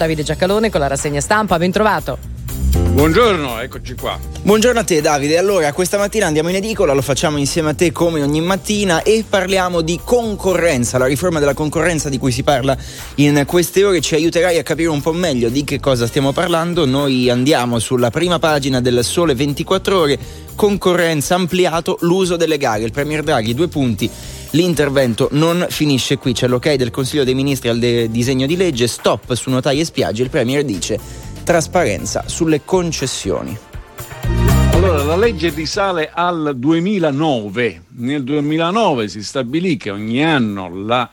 Davide Giacalone con la rassegna stampa, ben trovato. Buongiorno, eccoci qua. Buongiorno a te Davide, allora questa mattina andiamo in edicola, lo facciamo insieme a te come ogni mattina e parliamo di concorrenza, la riforma della concorrenza di cui si parla in queste ore. Ci aiuterai a capire un po' meglio di che cosa stiamo parlando. Noi andiamo sulla prima pagina del Sole 24 Ore, concorrenza ampliato, l'uso delle gare, il Premier Draghi, 2 punti. L'intervento non finisce qui, c'è l'ok del Consiglio dei Ministri al disegno di legge, stop su notai e spiagge, il Premier dice trasparenza sulle concessioni. Allora, la legge risale al 2009. Nel 2009 si stabilì che ogni anno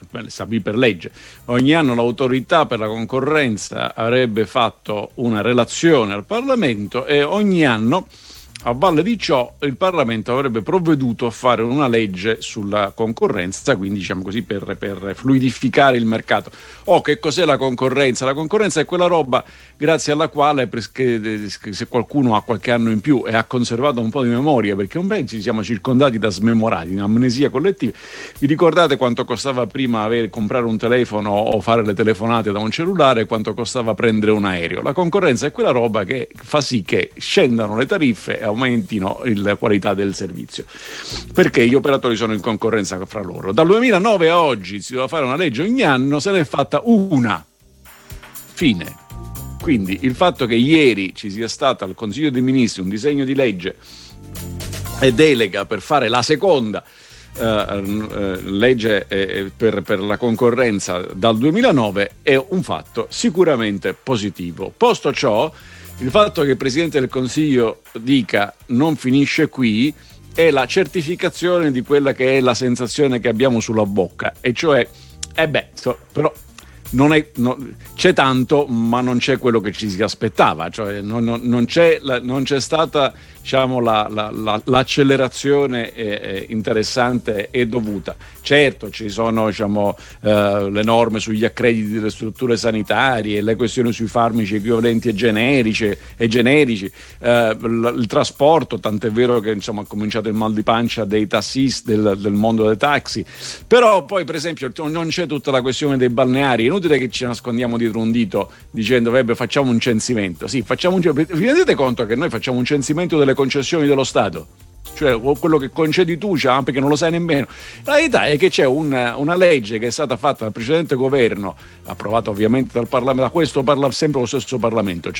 ogni anno l'autorità per la concorrenza avrebbe fatto una relazione al Parlamento e ogni anno, a valle di ciò, il Parlamento avrebbe provveduto a fare una legge sulla concorrenza, quindi diciamo così per fluidificare il mercato. Che cos'è la concorrenza? La concorrenza è quella roba grazie alla quale se qualcuno ha qualche anno in più e ha conservato un po' di memoria, perché un po' ci siamo circondati da smemorati, in amnesia collettiva. Vi ricordate quanto costava prima comprare un telefono o fare le telefonate da un cellulare, quanto costava prendere un aereo? La concorrenza è quella roba che fa sì che scendano le tariffe e aumentino la qualità del servizio, perché gli operatori sono in concorrenza fra loro. Dal 2009 a oggi si doveva fare una legge ogni anno, se ne è fatta una. Fine. Quindi il fatto che ieri ci sia stato al Consiglio dei Ministri un disegno di legge e delega per fare la seconda legge per la concorrenza dal 2009 è un fatto sicuramente positivo. Posto ciò, il fatto che il Presidente del Consiglio dica non finisce qui è la certificazione di quella che è la sensazione che abbiamo sulla bocca, e cioè però c'è tanto, ma non c'è quello che ci si aspettava, cioè non c'è stata, diciamo, l'accelerazione interessante e dovuta. Certo, ci sono, diciamo, le norme sugli accrediti delle strutture sanitarie, le questioni sui farmaci equivalenti e generici, il trasporto, tant'è vero che, insomma, ha cominciato il mal di pancia dei tassisti, del mondo dei taxi. Però poi, per esempio, non c'è tutta la questione dei balneari. È inutile che ci nascondiamo dietro un dito dicendo facciamo un censimento. Sì, vi rendete conto che noi facciamo un censimento delle concessioni dello Stato? Cioè quello che concedi tu, perché non lo sai nemmeno. La verità è che c'è una legge che è stata fatta dal precedente governo, approvata ovviamente dal Parlamento, sempre lo stesso Parlamento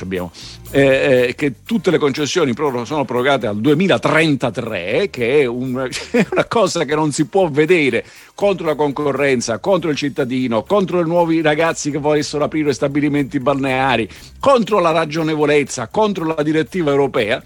che tutte le concessioni sono prorogate al 2033, che è una cosa che non si può vedere, contro la concorrenza, contro il cittadino, contro i nuovi ragazzi che volessero aprire stabilimenti balneari, contro la ragionevolezza, contro la direttiva europea.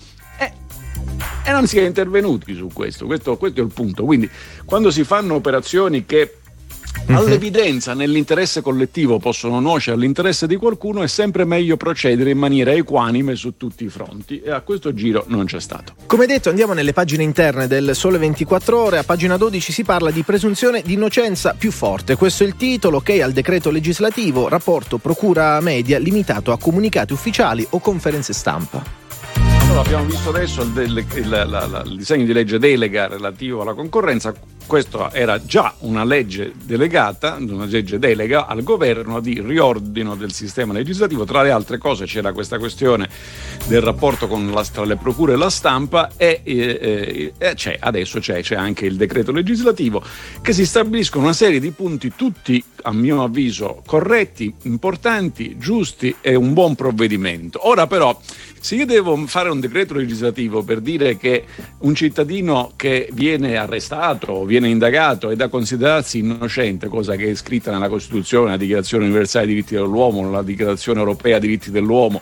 E non si è intervenuti su questo è il punto. Quindi quando si fanno operazioni che all'evidenza nell'interesse collettivo possono nuocere all'interesse di qualcuno, è sempre meglio procedere in maniera equanime su tutti i fronti, e a questo giro non c'è stato. Come detto, andiamo nelle pagine interne del Sole 24 Ore. A pagina 12 si parla di presunzione di innocenza più forte. Questo è il titolo, ok al decreto legislativo, rapporto procura media limitato a comunicati ufficiali o conferenze stampa. Abbiamo visto adesso il disegno di legge delega relativo alla concorrenza. Questa era già una legge delega al governo di riordino del sistema legislativo. Tra le altre cose c'era questa questione del rapporto tra le procure e la stampa e adesso c'è anche il decreto legislativo, che si stabiliscono una serie di punti, tutti a mio avviso corretti, importanti, giusti e un buon provvedimento. Ora però, se io devo fare un decreto legislativo per dire che un cittadino che viene arrestato o viene indagato è da considerarsi innocente, cosa che è scritta nella Costituzione, nella Dichiarazione Universale dei Diritti dell'Uomo, nella Dichiarazione Europea dei Diritti dell'Uomo,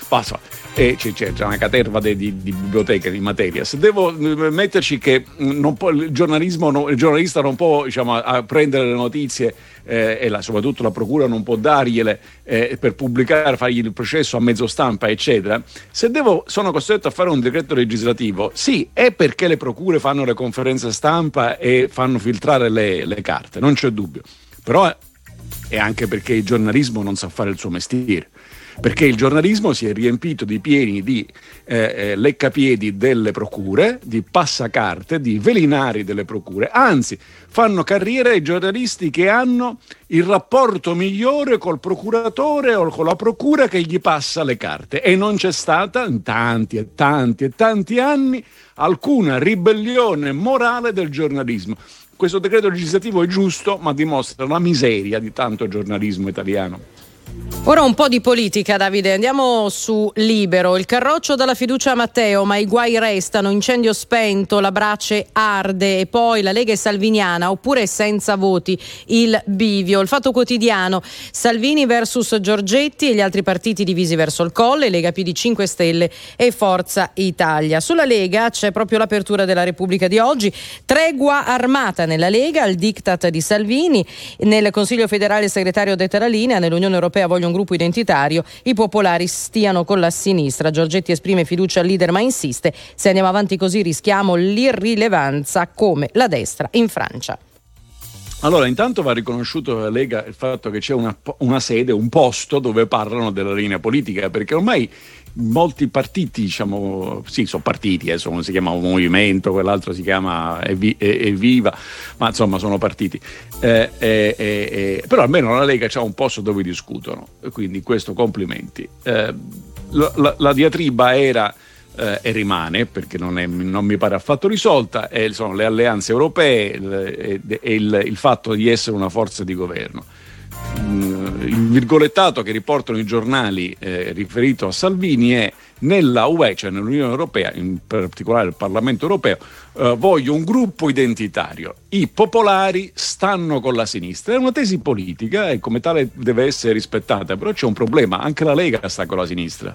e c'è una caterva di biblioteche di materia. Se devo metterci che il giornalista non può, diciamo, a prendere le notizie soprattutto la procura non può dargliele per pubblicare, fargli il processo a mezzo stampa, eccetera. Se sono costretto a fare un decreto legislativo, sì, è perché le procure fanno le conferenze stampa e fanno filtrare le carte, non c'è dubbio. Però e anche perché il giornalismo non sa fare il suo mestiere. Perché il giornalismo si è riempito di pieni di leccapiedi delle procure, di passacarte, di velinari delle procure. Anzi, fanno carriera i giornalisti che hanno il rapporto migliore col procuratore o con la procura che gli passa le carte. E non c'è stata in tanti e tanti e tanti anni alcuna ribellione morale del giornalismo. Questo decreto legislativo è giusto, ma dimostra la miseria di tanto giornalismo italiano. Ora un po' di politica, Davide, andiamo su Libero. Il carroccio dalla fiducia a Matteo, ma i guai restano, incendio spento, la brace arde e poi la Lega è salviniana oppure senza voti, il bivio. Il Fatto Quotidiano, Salvini versus Giorgetti e gli altri partiti divisi verso il Colle, Lega PD 5 Stelle e Forza Italia. Sulla Lega c'è proprio l'apertura della Repubblica di oggi, tregua armata nella Lega, il diktat di Salvini, nel Consiglio federale il segretario detta la linea, nell'Unione Europea voglio un gruppo identitario, i popolari stiano con la sinistra. Giorgetti esprime fiducia al leader ma insiste, se andiamo avanti così rischiamo l'irrilevanza come la destra in Francia. Allora, intanto va riconosciuto alla Lega il fatto che c'è una sede, un posto dove parlano della linea politica, perché ormai molti partiti, diciamo, sì, sono partiti, uno si chiama Movimento, quell'altro si chiama Evviva, ma insomma sono partiti. Però almeno la Lega c'ha un posto dove discutono, quindi questo complimenti. La diatriba era e rimane, perché non mi pare affatto risolta, sono le alleanze europee e il fatto di essere una forza di governo. Il virgolettato che riportano i giornali riferito a Salvini è: nella UE, cioè nell'Unione Europea, in particolare il Parlamento Europeo, voglio un gruppo identitario. I popolari stanno con la sinistra. È una tesi politica e come tale deve essere rispettata, però c'è un problema: anche la Lega sta con la sinistra.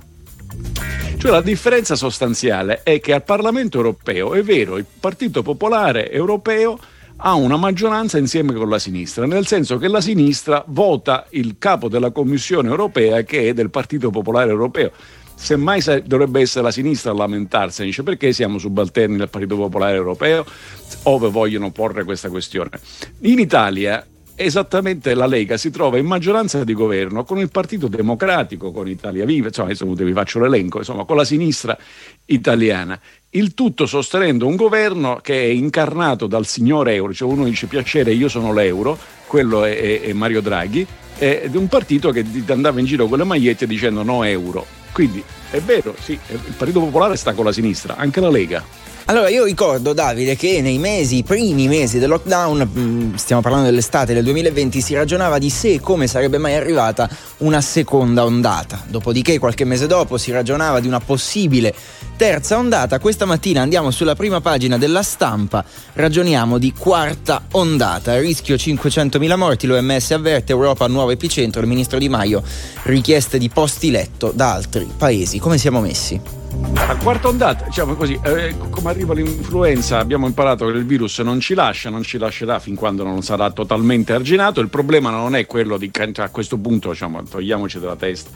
Cioè la differenza sostanziale è che al Parlamento Europeo, è vero, il Partito Popolare Europeo ha una maggioranza insieme con la sinistra, nel senso che la sinistra vota il capo della Commissione Europea, che è del Partito Popolare Europeo. Semmai dovrebbe essere la sinistra a lamentarsi, dice: perché siamo subalterni del Partito Popolare Europeo, ove vogliono porre questa questione. In Italia esattamente la Lega si trova in maggioranza di governo con il Partito Democratico, con Italia Viva, insomma adesso vi faccio l'elenco, insomma con la sinistra italiana, il tutto sostenendo un governo che è incarnato dal signor euro, cioè uno dice: piacere, io sono l'euro, quello è Mario Draghi, ed un partito che andava in giro con le magliette dicendo no euro. Quindi è vero, sì, il Partito Popolare sta con la sinistra, anche la Lega. Allora io ricordo, Davide, che i primi mesi del lockdown, stiamo parlando dell'estate del 2020, si ragionava di se e come sarebbe mai arrivata una seconda ondata. Dopodiché, qualche mese dopo, si ragionava di una possibile terza ondata. Questa mattina andiamo sulla prima pagina della Stampa, ragioniamo di quarta ondata. A rischio 500.000 morti, l'OMS avverte, Europa nuovo epicentro, il ministro Di Maio, richieste di posti letto da altri paesi. Come siamo messi? La quarta ondata, diciamo così, come arriva l'influenza, abbiamo imparato che il virus non ci lascerà fin quando non sarà totalmente arginato. Il problema non è quello di, a questo punto, diciamo, togliamoci dalla testa,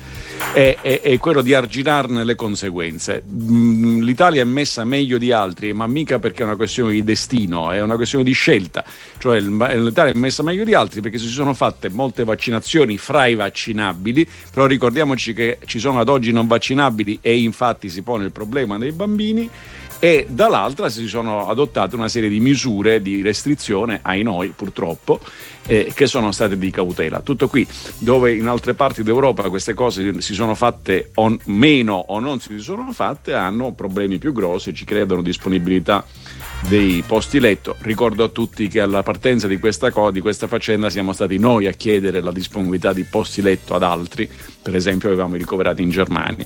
è quello di arginarne le conseguenze. L'Italia è messa meglio di altri, ma mica perché è una questione di destino, è una questione di scelta. Cioè l'Italia è messa meglio di altri perché si sono fatte molte vaccinazioni fra i vaccinabili, però ricordiamoci che ci sono ad oggi non vaccinabili e infatti si pone il problema dei bambini, e dall'altra si sono adottate una serie di misure di restrizione, ai noi purtroppo, che sono state di cautela. Tutto qui, dove in altre parti d'Europa queste cose si sono fatte meno o non si sono fatte, hanno problemi più grossi, ci credono disponibilità dei posti letto. Ricordo a tutti che alla partenza di questa faccenda siamo stati noi a chiedere la disponibilità di posti letto ad altri, per esempio avevamo i ricoverati in Germania,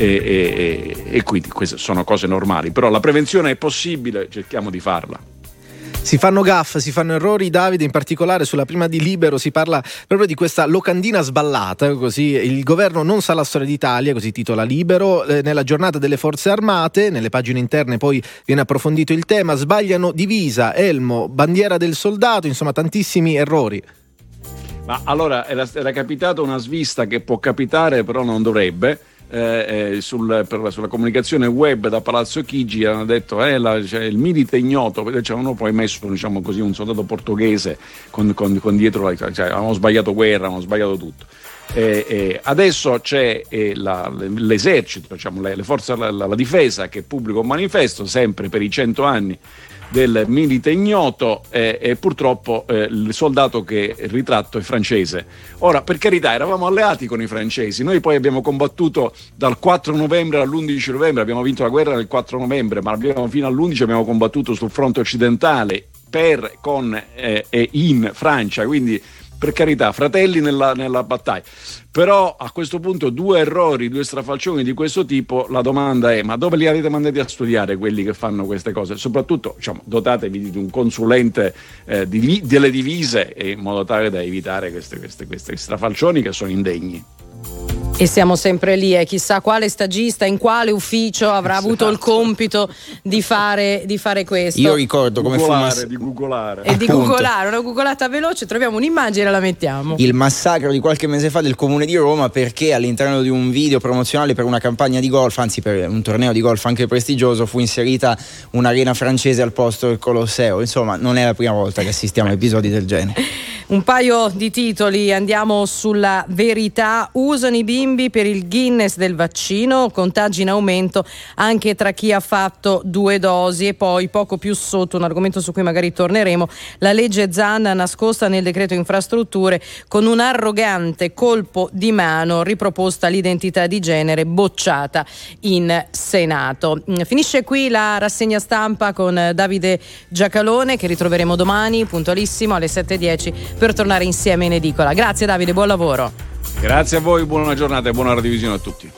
e quindi queste sono cose normali, però la prevenzione è possibile, cerchiamo di farla. Si fanno gaffe, si fanno errori, Davide, in particolare sulla prima di Libero si parla proprio di questa locandina sballata, così il governo non sa la storia d'Italia, così titola Libero, nella giornata delle forze armate, nelle pagine interne poi viene approfondito il tema, sbagliano divisa, elmo, bandiera del soldato, insomma tantissimi errori. Ma allora era capitata una svista che può capitare però non dovrebbe, sulla comunicazione web da Palazzo Chigi hanno detto cioè, il milite ignoto, cioè, hanno poi messo, diciamo così, un soldato portoghese con dietro, cioè, avevamo sbagliato guerra, avevamo sbagliato tutto. Adesso c'è l'esercito, diciamo, le forze, la difesa, che pubblica un manifesto sempre per i 100 anni del milite ignoto, e purtroppo il soldato che ritratto è francese. Ora, per carità, eravamo alleati con i francesi, noi poi abbiamo combattuto dal 4 novembre all'11 novembre, abbiamo vinto la guerra nel 4 novembre, ma fino all'11 abbiamo combattuto sul fronte occidentale con e in Francia, quindi per carità, fratelli nella battaglia. Però a questo punto due strafalcioni di questo tipo, la domanda è: ma dove li avete mandati a studiare quelli che fanno queste cose? Soprattutto, diciamo, dotatevi di un consulente delle divise, in modo tale da evitare questi strafalcioni che sono indegni. E siamo sempre lì, chissà quale stagista in quale ufficio avrà avuto il compito di fare questo. Io ricordo come fu di googolare. E di googolare, una googolata veloce, troviamo un'immagine e la mettiamo. Il massacro di qualche mese fa del Comune di Roma, perché all'interno di un video promozionale per una campagna di golf, anzi per un torneo di golf anche prestigioso, fu inserita un'arena francese al posto del Colosseo. Insomma, non è la prima volta che assistiamo a episodi del genere. Un paio di titoli, andiamo sulla Verità. Usano i bimbi per il Guinness del vaccino, contagi in aumento anche tra chi ha fatto 2 dosi. E poi poco più sotto, un argomento su cui magari torneremo, la legge Zan nascosta nel decreto infrastrutture, con un arrogante colpo di mano, riproposta l'identità di genere, bocciata in Senato. Finisce qui la rassegna stampa con Davide Giacalone, che ritroveremo domani puntualissimo alle 7:10 per tornare insieme in edicola. Grazie Davide, buon lavoro. Grazie a voi, buona giornata e buona radiovisione a tutti.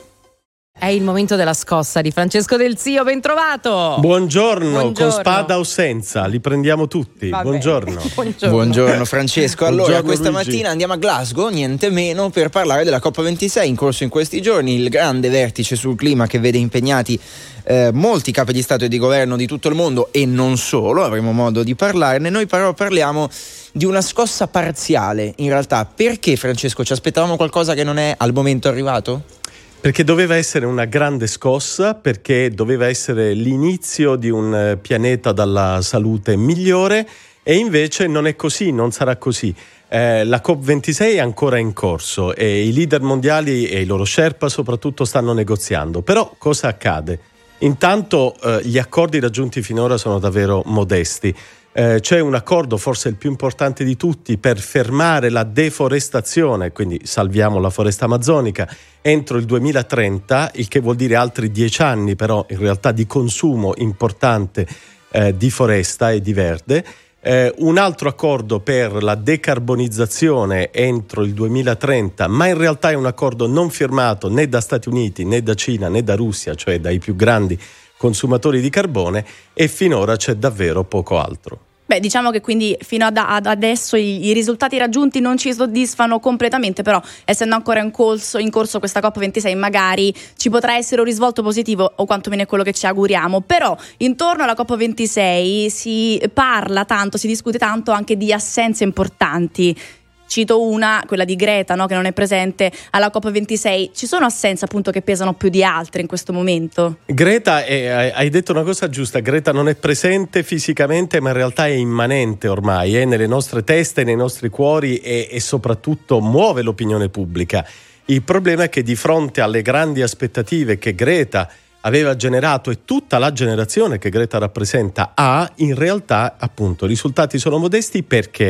È il momento della scossa di Francesco Del Zio, ben trovato. Buongiorno, con spada o senza, li prendiamo tutti. Buongiorno. Buongiorno Francesco. Allora, Buongiorno, questa Luigi. mattina andiamo a Glasgow, niente meno, per parlare della COP26 in corso in questi giorni, il grande vertice sul clima che vede impegnati molti capi di Stato e di governo di tutto il mondo, e non solo, avremo modo di parlarne. Noi però parliamo di una scossa parziale, in realtà. Perché, Francesco, ci aspettavamo qualcosa che non è al momento arrivato? Perché doveva essere una grande scossa, perché doveva essere l'inizio di un pianeta dalla salute migliore, e invece non è così, non sarà così. La COP26 è ancora in corso e i leader mondiali e i loro Sherpa soprattutto stanno negoziando. Però cosa accade? Intanto gli accordi raggiunti finora sono davvero modesti. C'è un accordo, forse il più importante di tutti, per fermare la deforestazione, quindi salviamo la foresta amazzonica, entro il 2030, il che vuol dire altri 10 anni però in realtà di consumo importante di foresta e di verde. Un altro accordo per la decarbonizzazione entro il 2030, ma in realtà è un accordo non firmato né da Stati Uniti né da Cina né da Russia, cioè dai più grandi consumatori di carbone, e finora c'è davvero poco altro. Beh, diciamo che quindi fino ad adesso i risultati raggiunti non ci soddisfano completamente, però essendo ancora in corso questa COP26 magari ci potrà essere un risvolto positivo, o quantomeno è quello che ci auguriamo. Però intorno alla COP26 si parla tanto, si discute tanto anche di assenze importanti. Cito una, quella di Greta, no? Che non è presente alla COP26. Ci sono assenze appunto che pesano più di altre in questo momento? Greta, hai detto una cosa giusta, Greta non è presente fisicamente, ma in realtà è immanente ormai, è nelle nostre teste, nei nostri cuori, e soprattutto muove l'opinione pubblica. Il problema è che di fronte alle grandi aspettative che Greta aveva generato e tutta la generazione che Greta rappresenta ha, in realtà appunto i risultati sono modesti.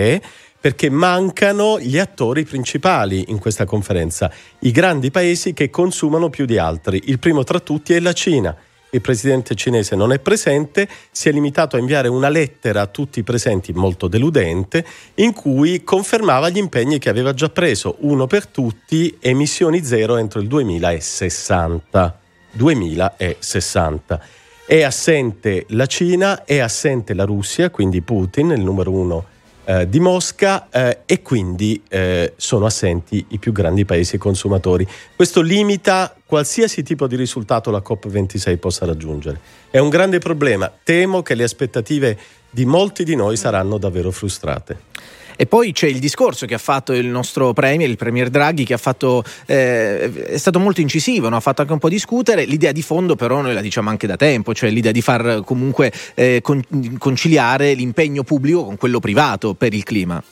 Perché mancano gli attori principali in questa conferenza, i grandi paesi che consumano più di altri. Il primo tra tutti è la Cina. Il presidente cinese non è presente, si è limitato a inviare una lettera a tutti i presenti molto deludente, in cui confermava gli impegni che aveva già preso: uno per tutti, emissioni zero entro il 2060. 2060. È assente la Cina, è assente la Russia, quindi Putin, il numero uno di Mosca, e quindi sono assenti i più grandi paesi consumatori. Questo limita qualsiasi tipo di risultato la COP26 possa raggiungere. È un grande problema. Temo che le aspettative di molti di noi saranno davvero frustrate. E poi c'è il discorso che ha fatto il nostro il premier Draghi, che ha fatto è stato molto incisivo, no? Ha fatto anche un po' discutere. L'idea di fondo però noi la diciamo anche da tempo, cioè l'idea di far comunque conciliare l'impegno pubblico con quello privato per il clima.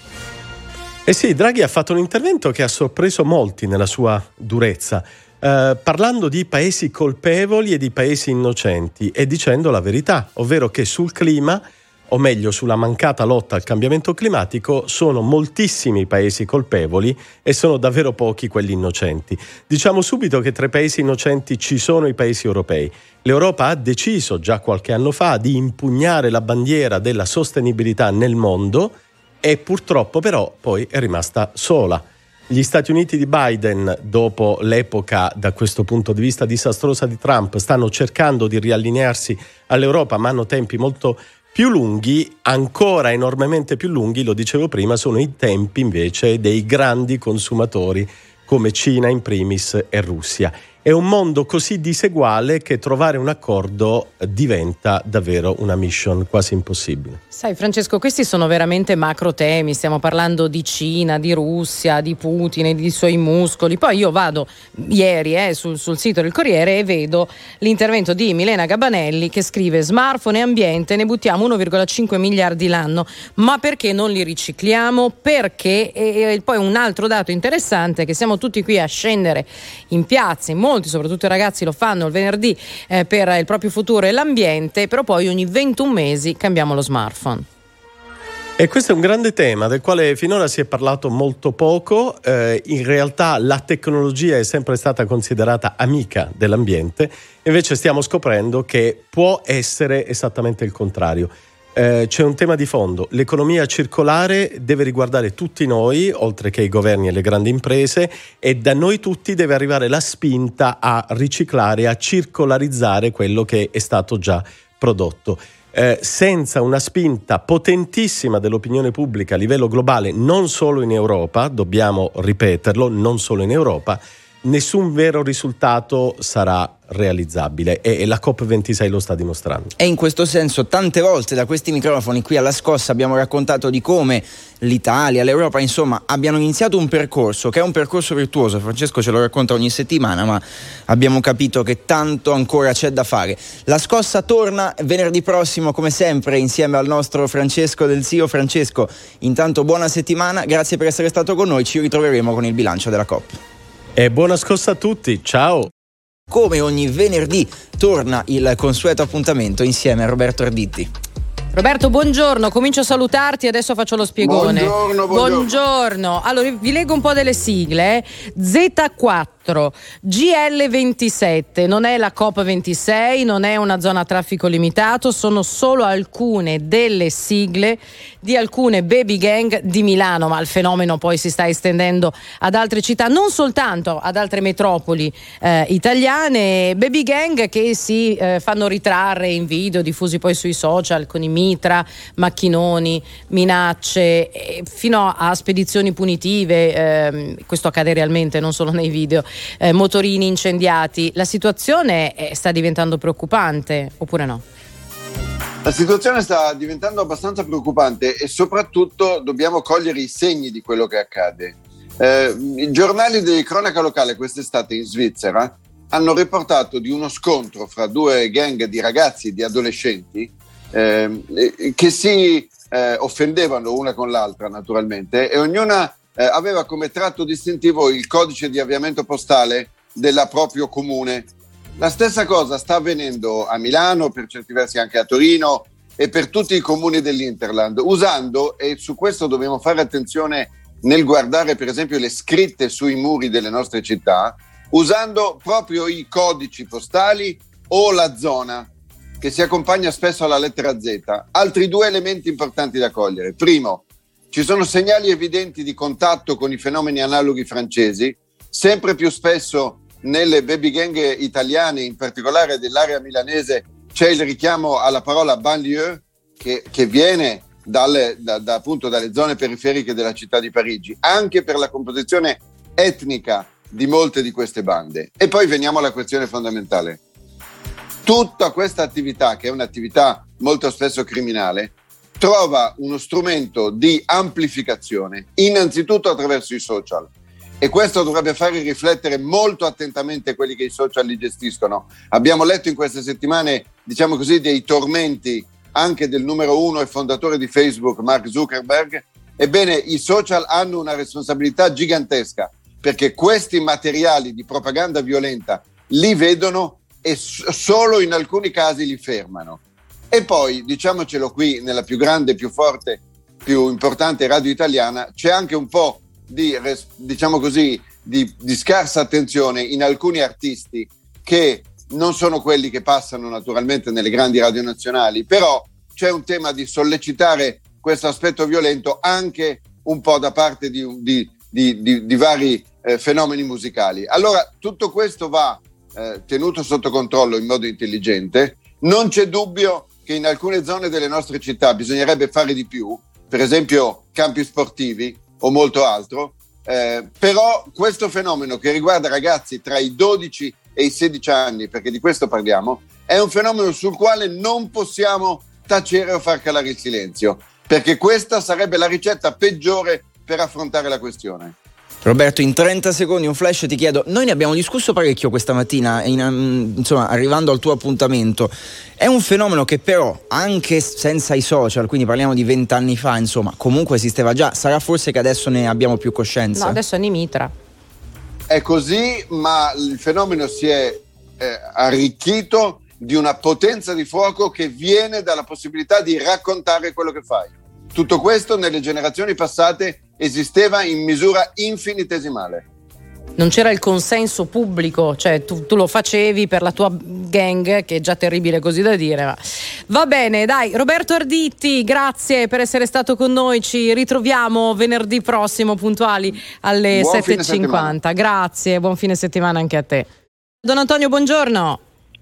Eh sì, Draghi ha fatto un intervento che ha sorpreso molti nella sua durezza, parlando di paesi colpevoli e di paesi innocenti e dicendo la verità, ovvero che sul clima, o meglio sulla mancata lotta al cambiamento climatico, sono moltissimi i paesi colpevoli e sono davvero pochi quelli innocenti. Diciamo subito che tra i paesi innocenti ci sono i paesi europei. L'Europa ha deciso già qualche anno fa di impugnare la bandiera della sostenibilità nel mondo e purtroppo però poi è rimasta sola. Gli Stati Uniti di Biden, dopo l'epoca da questo punto di vista disastrosa di Trump, stanno cercando di riallinearsi all'Europa, ma hanno tempi molto più lunghi, ancora enormemente più lunghi, lo dicevo prima, sono i tempi invece dei grandi consumatori come Cina in primis e Russia. È un mondo così diseguale che trovare un accordo diventa davvero una mission quasi impossibile. Sai Francesco, questi sono veramente macro temi, stiamo parlando di Cina, di Russia, di Putin e di suoi muscoli. Poi io vado ieri sul sito del Corriere e vedo l'intervento di Milena Gabanelli che scrive: smartphone e ambiente, ne buttiamo 1,5 miliardi l'anno, ma perché non li ricicliamo? Perché? E poi un altro dato interessante è che siamo tutti qui a scendere in piazza, in molti, soprattutto i ragazzi lo fanno il venerdì per il proprio futuro e l'ambiente, però poi ogni 21 mesi cambiamo lo smartphone. E questo è un grande tema del quale finora si è parlato molto poco. In realtà la tecnologia è sempre stata considerata amica dell'ambiente, invece stiamo scoprendo che può essere esattamente il contrario. C'è un tema di fondo: l'economia circolare deve riguardare tutti noi, oltre che i governi e le grandi imprese, e da noi tutti deve arrivare la spinta a riciclare, a circolarizzare quello che è stato già prodotto. Senza una spinta potentissima dell'opinione pubblica a livello globale, non solo in Europa, dobbiamo ripeterlo, non solo in Europa, nessun vero risultato sarà realizzabile e la COP26 lo sta dimostrando. E in questo senso tante volte da questi microfoni qui alla Scossa abbiamo raccontato di come l'Italia, l'Europa insomma abbiano iniziato un percorso che è un percorso virtuoso. Francesco ce lo racconta ogni settimana, ma abbiamo capito che tanto ancora c'è da fare. La Scossa torna venerdì prossimo come sempre insieme al nostro Francesco Del Zio. Francesco, intanto buona settimana, grazie per essere stato con noi, ci ritroveremo con il bilancio della COP. E buona scossa a tutti, ciao! Come ogni venerdì torna il consueto appuntamento insieme a Roberto Arditti. Roberto, buongiorno, comincio a salutarti e adesso faccio lo spiegone. Buongiorno. Allora, vi leggo un po' delle sigle. Z4, GL27, non è la COP26, non è una zona a traffico limitato, sono solo alcune delle sigle di alcune baby gang di Milano, ma il fenomeno poi si sta estendendo ad altre città, non soltanto ad altre metropoli italiane, baby gang che si fanno ritrarre in video diffusi poi sui social con i mitra, macchinoni, minacce, fino a spedizioni punitive, questo accade realmente, non solo nei video, motorini incendiati. La situazione sta diventando preoccupante, oppure no? La situazione sta diventando abbastanza preoccupante e soprattutto dobbiamo cogliere i segni di quello che accade. I giornali di cronaca locale quest'estate in Svizzera hanno riportato di uno scontro fra due gang di ragazzi, di adolescenti, che si offendevano una con l'altra naturalmente, e ognuna aveva come tratto distintivo il codice di avviamento postale del proprio comune. La stessa cosa sta avvenendo a Milano, per certi versi anche a Torino e per tutti i comuni dell'Interland, usando, e su questo dobbiamo fare attenzione nel guardare per esempio le scritte sui muri delle nostre città, usando proprio i codici postali o la zona, che si accompagna spesso alla lettera Z. Altri due elementi importanti da cogliere. Primo, ci sono segnali evidenti di contatto con i fenomeni analoghi francesi, sempre più spesso nelle baby gang italiane, in particolare dell'area milanese, c'è il richiamo alla parola banlieue che viene appunto dalle zone periferiche della città di Parigi, anche per la composizione etnica di molte di queste bande. E poi veniamo alla questione fondamentale. Tutta questa attività, che è un'attività molto spesso criminale, trova uno strumento di amplificazione, innanzitutto attraverso i social. E questo dovrebbe fare riflettere molto attentamente quelli che i social li gestiscono. Abbiamo letto in queste settimane, diciamo così, dei tormenti anche del numero uno e fondatore di Facebook, Mark Zuckerberg. Ebbene, i social hanno una responsabilità gigantesca, perché questi materiali di propaganda violenta li vedono e solo in alcuni casi li fermano. E poi, diciamocelo qui, nella più grande, più forte, più importante radio italiana, c'è anche un po' diciamo così, di scarsa attenzione in alcuni artisti che non sono quelli che passano naturalmente nelle grandi radio nazionali, però c'è un tema di sollecitare questo aspetto violento anche un po' da parte di vari fenomeni musicali. Allora tutto questo va tenuto sotto controllo in modo intelligente. Non c'è dubbio che in alcune zone delle nostre città bisognerebbe fare di più, per esempio campi sportivi o molto altro, però questo fenomeno che riguarda ragazzi tra i 12 e i 16 anni, perché di questo parliamo, è un fenomeno sul quale non possiamo tacere o far calare il silenzio, perché questa sarebbe la ricetta peggiore per affrontare la questione. Roberto, in 30 secondi un flash, ti chiedo, noi ne abbiamo discusso parecchio questa mattina, insomma, arrivando al tuo appuntamento. È un fenomeno che però, anche senza i social, quindi parliamo di 20 anni fa, insomma, comunque esisteva già. Sarà forse che adesso ne abbiamo più coscienza? No, adesso è Nimitra. È così, ma il fenomeno si è arricchito di una potenza di fuoco che viene dalla possibilità di raccontare quello che fai. Tutto questo nelle generazioni passate esisteva in misura infinitesimale. Non c'era il consenso pubblico, cioè tu lo facevi per la tua gang, che è già terribile così da dire, ma va bene, dai. Roberto Arditti, grazie per essere stato con noi, ci ritroviamo venerdì prossimo puntuali alle 7:50. Grazie, buon fine settimana anche a te. Don Antonio, buongiorno.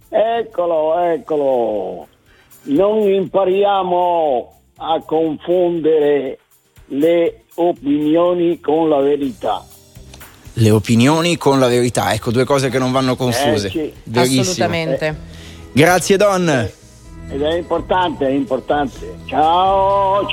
Eccolo. Non impariamo a confondere le opinioni con la verità. Le opinioni con la verità, ecco, due cose che non vanno confuse. Sì. Assolutamente. Grazie Don. Ed è importante. Ciao.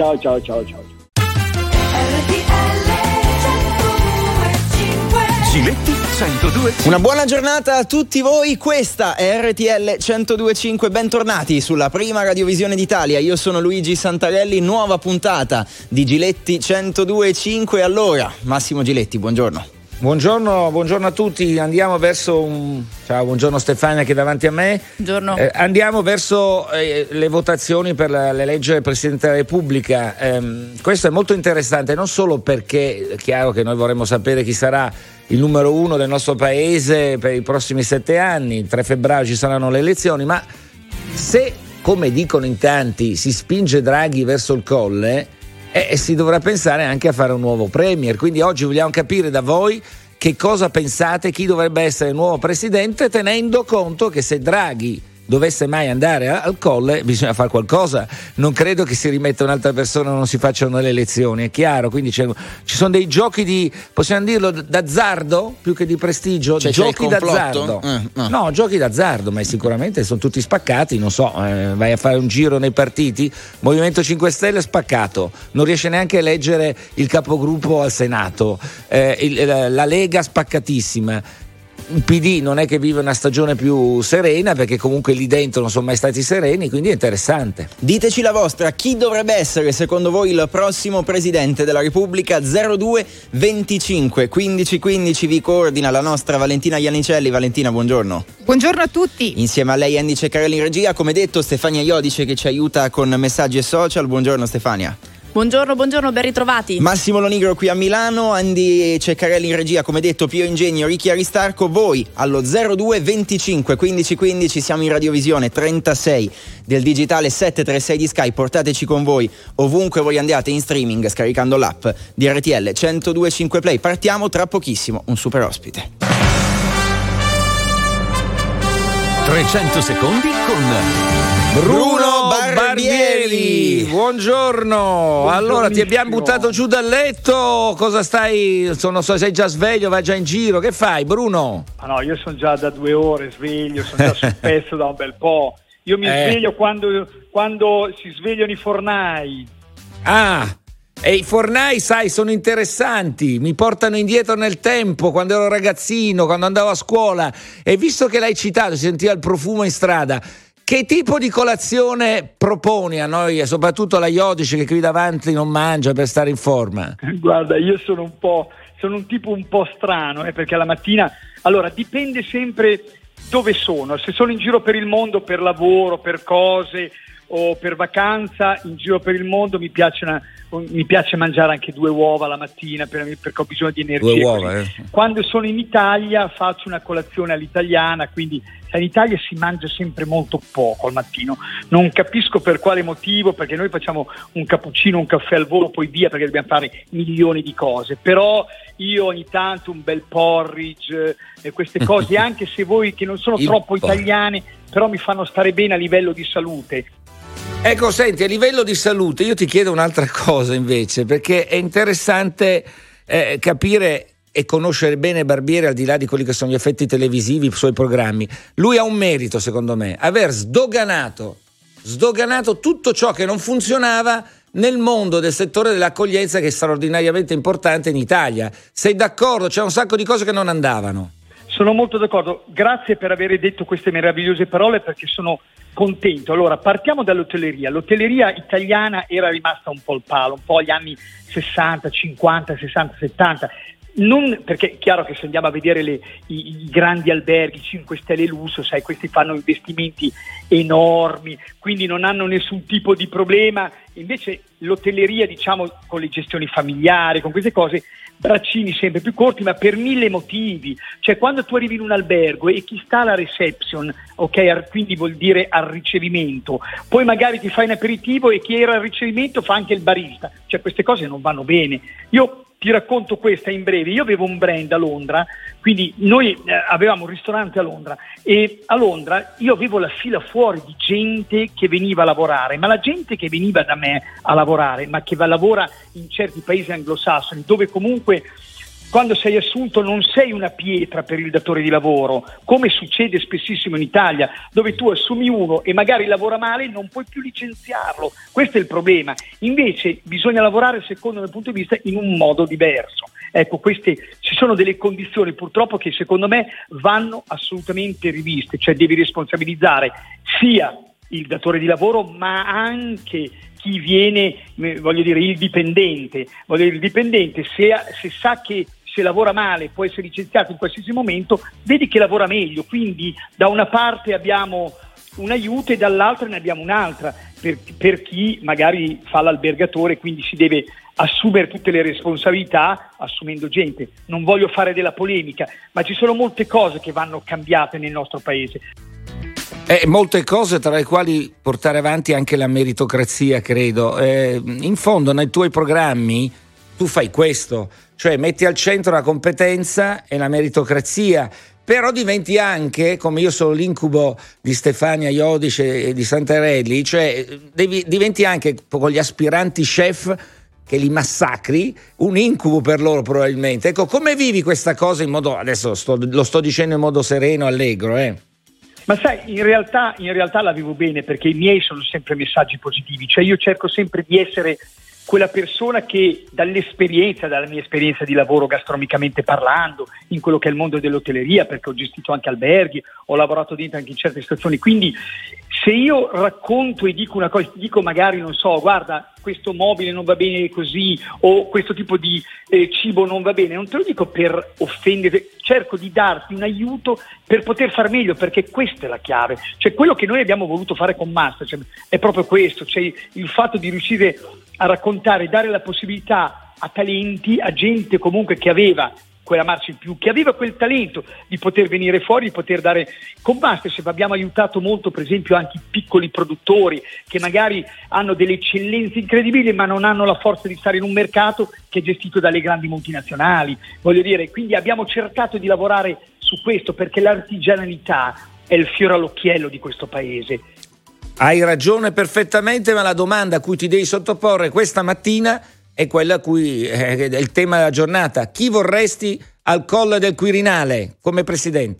Giletti 102. Una buona giornata a tutti voi, questa è RTL 102.5, bentornati sulla prima radiovisione d'Italia. Io sono Luigi Santarelli, nuova puntata di Giletti 102.5. Allora, Massimo Giletti, buongiorno. Buongiorno a tutti, andiamo verso ciao, buongiorno Stefania che è davanti a me. Buongiorno. Andiamo verso le votazioni per l'eleggere Presidente della Repubblica. Questo è molto interessante, non solo perché è chiaro che noi vorremmo sapere chi sarà il numero uno del nostro paese per i prossimi 7 anni, il 3 febbraio ci saranno le elezioni, ma se, come dicono in tanti, si spinge Draghi verso il colle, si dovrà pensare anche a fare un nuovo premier. Quindi oggi vogliamo capire da voi che cosa pensate, chi dovrebbe essere il nuovo presidente, tenendo conto che se Draghi dovesse mai andare al colle bisogna fare qualcosa. Non credo che si rimetta un'altra persona e non si facciano le elezioni, è chiaro. Quindi ci sono dei giochi di, possiamo dirlo, d'azzardo più che di prestigio. Cioè, giochi d'azzardo. No, giochi d'azzardo, ma sicuramente sono tutti spaccati. Non so, vai a fare un giro nei partiti, Movimento 5 Stelle spaccato, non riesce neanche a eleggere il capogruppo al Senato, la Lega spaccatissima. Il PD non è che vive una stagione più serena, perché comunque lì dentro non sono mai stati sereni, quindi è interessante. Diteci la vostra, chi dovrebbe essere secondo voi il prossimo Presidente della Repubblica? 02 25 15 15 vi coordina la nostra Valentina Iannicelli. Valentina, buongiorno. Buongiorno a tutti. Insieme a lei Andy Ceccarelli in regia, come detto Stefania Iodice che ci aiuta con messaggi e social. Buongiorno Stefania. Buongiorno, ben ritrovati. Massimo Lonigro qui a Milano, Andy Ceccarelli in regia, come detto Pio Ingegno, Ricchi Aristarco. Voi allo 02 25 15 15, siamo in radiovisione 36 del digitale 736 di Sky, portateci con voi ovunque voi andiate in streaming scaricando l'app di RTL 102.5 Play. Partiamo tra pochissimo, un super ospite. 300 secondi con Bruno Barbieri. Buongiorno. Allora, ti abbiamo buttato giù dal letto, cosa stai? Non so, sei già sveglio, vai già in giro, che fai Bruno? No, io sono già da 2 ore sveglio, sono già sul pezzo da un bel po'. Io mi sveglio quando si svegliano i fornai. E i fornai, sai, sono interessanti, mi portano indietro nel tempo, quando ero ragazzino, quando andavo a scuola. E visto che l'hai citato, si sentiva il profumo in strada, che tipo di colazione proponi a noi, e soprattutto alla Iodice che qui davanti non mangia per stare in forma? Guarda, io sono un tipo un po' strano, perché alla mattina, allora dipende sempre dove sono, se sono in giro per il mondo per lavoro, per cose o per vacanza, in giro per il mondo mi piace mangiare anche 2 uova la mattina perché ho bisogno di energia. 2 uova, Quando sono in Italia faccio una colazione all'italiana, quindi in Italia si mangia sempre molto poco al mattino, non capisco per quale motivo, perché noi facciamo un cappuccino, un caffè al volo, poi via, perché dobbiamo fare milioni di cose, però io ogni tanto un bel porridge e queste cose, anche se voi che non sono troppo italiane, però mi fanno stare bene a livello di salute. Ecco, senti, a livello di salute io ti chiedo un'altra cosa invece, perché è interessante capire e conoscere bene Barbieri, al di là di quelli che sono gli effetti televisivi, i suoi programmi. Lui ha un merito, secondo me, aver sdoganato tutto ciò che non funzionava nel mondo del settore dell'accoglienza, che è straordinariamente importante in Italia. Sei d'accordo? C'è un sacco di cose che non andavano. Sono molto d'accordo, grazie per aver detto queste meravigliose parole, perché sono contento. Allora, partiamo dall'hotelleria. L'hotelleria italiana era rimasta un po' al palo, un po' agli anni 60, 50, 60, 70. Non, perché è chiaro che se andiamo a vedere i grandi alberghi 5 stelle lusso, sai, questi fanno investimenti enormi, quindi non hanno nessun tipo di problema. Invece l'hotelleria, diciamo, con le gestioni familiari, con queste cose, braccini sempre più corti, ma per 1000 motivi. Cioè, quando tu arrivi in un albergo e chi sta alla reception, ok, quindi vuol dire al ricevimento, poi magari ti fai un aperitivo e chi era al ricevimento fa anche il barista, cioè queste cose non vanno bene. Io ti racconto questa in breve. Io avevo un brand a Londra, quindi noi avevamo un ristorante a Londra, e a Londra io avevo la fila fuori di gente che veniva a lavorare, ma la gente che veniva da me a lavorare, ma che lavora in certi paesi anglosassoni, dove comunque quando sei assunto non sei una pietra per il datore di lavoro, come succede spessissimo in Italia, dove tu assumi uno e magari lavora male, non puoi più licenziarlo. Questo è il problema. Invece bisogna lavorare, secondo il mio punto di vista, in un modo diverso. Ecco, ci sono delle condizioni purtroppo che secondo me vanno assolutamente riviste, cioè devi responsabilizzare sia il datore di lavoro ma anche chi viene, voglio dire, il dipendente. Il dipendente se sa che se lavora male può essere licenziato in qualsiasi momento, vedi che lavora meglio, quindi da una parte abbiamo un aiuto e dall'altra ne abbiamo un'altra per chi magari fa l'albergatore, quindi si deve assumere tutte le responsabilità assumendo gente. Non voglio fare della polemica, ma ci sono molte cose che vanno cambiate nel nostro paese. Molte cose, tra le quali portare avanti anche la meritocrazia, credo. In fondo nei tuoi programmi tu fai questo, cioè metti al centro la competenza e la meritocrazia, però diventi anche, come io sono l'incubo di Stefania Iodice e di Santarelli, cioè diventi anche con gli aspiranti chef che li massacri, un incubo per loro probabilmente. Ecco, come vivi questa cosa in modo, adesso lo sto dicendo in modo sereno, allegro, Ma sai, in realtà la vivo bene, perché i miei sono sempre messaggi positivi, cioè io cerco sempre di essere quella persona che dalla mia esperienza di lavoro gastronomicamente parlando, in quello che è il mondo dell'hotelleria, perché ho gestito anche alberghi, ho lavorato dentro anche in certe situazioni, quindi se io racconto e dico una cosa, dico magari, non so, guarda, questo mobile non va bene così, o questo tipo di cibo non va bene, non te lo dico per offendere, cerco di darti un aiuto per poter far meglio, perché questa è la chiave. Cioè quello che noi abbiamo voluto fare con Masterchef è proprio questo, cioè il fatto di riuscire a raccontare, dare la possibilità a talenti, a gente comunque che aveva quella marcia in più, che aveva quel talento di poter venire fuori, di poter dare. Con Masterchef abbiamo aiutato molto, per esempio, anche i piccoli produttori che magari hanno delle eccellenze incredibili ma non hanno la forza di stare in un mercato che è gestito dalle grandi multinazionali, voglio dire. Quindi abbiamo cercato di lavorare su questo, perché l'artigianalità è il fiore all'occhiello di questo paese. Hai ragione perfettamente, ma la domanda a cui ti devi sottoporre questa mattina è quella a cui è il tema della giornata. Chi vorresti al Colle del Quirinale come presidente?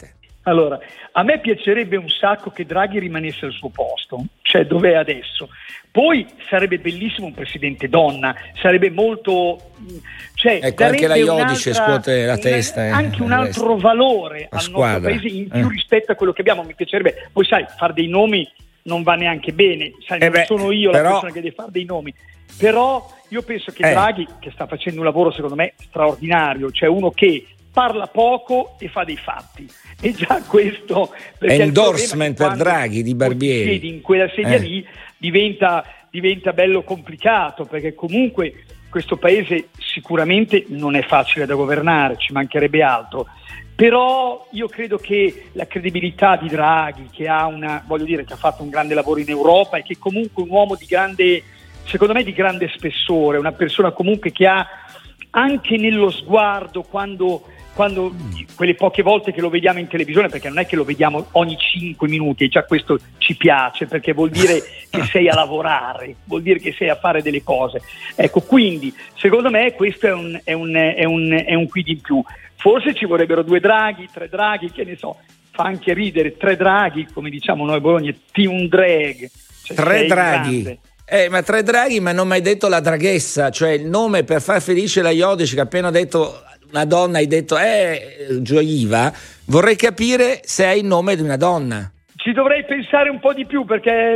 Allora, a me piacerebbe un sacco che Draghi rimanesse al suo posto, cioè dove è adesso. Poi sarebbe bellissimo un presidente donna, sarebbe molto... Cioè, ecco, anche la Iodice scuote la testa. Anche un altro valore al nostro paese in più rispetto a quello che abbiamo. Mi piacerebbe, poi sai, fare dei nomi non va neanche bene, sai, non sono io la persona che deve fare dei nomi. Però io penso che Draghi, che sta facendo un lavoro secondo me straordinario, cioè uno che parla poco e fa dei fatti, e già questo endorsement per Draghi di Barbieri in quella sedia lì diventa bello complicato, perché comunque questo paese sicuramente non è facile da governare, ci mancherebbe altro, però io credo che la credibilità di Draghi, che ha che ha fatto un grande lavoro in Europa e che comunque è un uomo di grande, secondo me di grande spessore, una persona comunque che ha anche nello sguardo quando quelle poche volte che lo vediamo in televisione, perché non è che lo vediamo ogni 5 minuti e già questo ci piace, perché vuol dire che sei a lavorare, vuol dire che sei a fare delle cose. Ecco, quindi secondo me questo è un quid in più. Forse ci vorrebbero 2 Draghi, 3 Draghi, che ne so, fa anche ridere, 3 Draghi, come diciamo noi a Bologna, un drag. Cioè 3 Draghi. Ma 3 Draghi, ma non mi hai detto la draghessa, cioè il nome per far felice la Iodice, che appena detto una donna hai detto gioiva. Vorrei capire se è il nome di una donna. Ci dovrei pensare un po' di più,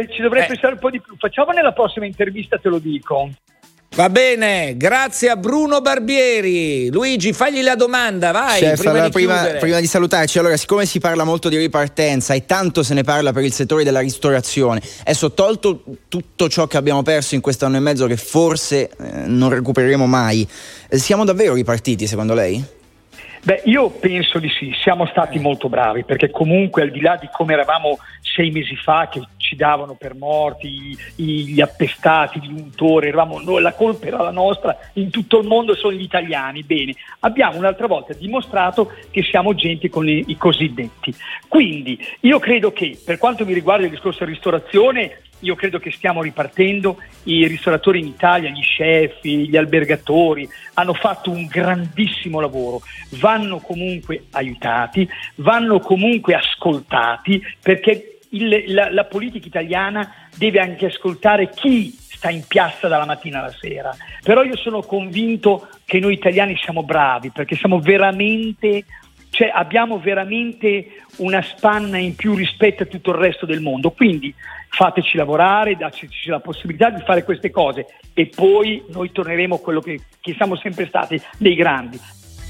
facciamo nella prossima intervista, te lo dico. Va bene, grazie a Bruno Barbieri. Luigi, fagli la domanda, vai. Chef, prima di salutarci, allora, siccome si parla molto di ripartenza e tanto se ne parla per il settore della ristorazione, adesso tolto tutto ciò che abbiamo perso in quest'anno e mezzo, che forse non recupereremo mai, siamo davvero ripartiti secondo lei? Beh, io penso di sì, siamo stati molto bravi, perché comunque al di là di come eravamo 6 mesi fa, che ci davano per morti gli appestati, gli untori, la colpa era la nostra, in tutto il mondo sono gli italiani. Bene, abbiamo un'altra volta dimostrato che siamo gente con i cosiddetti. Quindi io credo che, per quanto mi riguarda il discorso ristorazione, io credo che stiamo ripartendo. I ristoratori in Italia, gli chef, gli albergatori hanno fatto un grandissimo lavoro, vanno comunque aiutati, vanno comunque ascoltati, perché la politica italiana deve anche ascoltare chi sta in piazza dalla mattina alla sera. Però io sono convinto che noi italiani siamo bravi, perché siamo veramente, cioè abbiamo veramente una spanna in più rispetto a tutto il resto del mondo. Quindi fateci lavorare, dateci la possibilità di fare queste cose, e poi noi torneremo a quello che siamo sempre stati, dei grandi.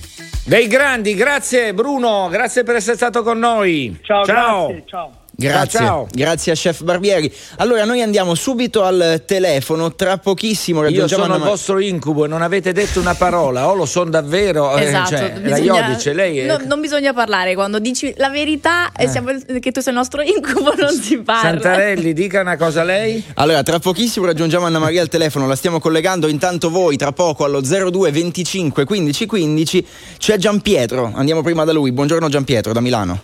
Grazie Bruno, grazie per essere stato con noi. Ciao. Grazie, ciao. Grazie a Chef Barbieri. Allora noi andiamo subito al telefono, tra pochissimo raggiungiamo. Io sono il vostro incubo e non avete detto una parola, o lo sono davvero? Esatto, la Iodice, lei è... non bisogna parlare, quando dici la verità che tu sei il nostro incubo non si parla. Santarelli, dica una cosa lei. Allora, tra pochissimo raggiungiamo Anna Maria al telefono, la stiamo collegando. Intanto voi tra poco allo 02 25 15 15 c'è Gianpietro, andiamo prima da lui. Buongiorno Gianpietro da Milano.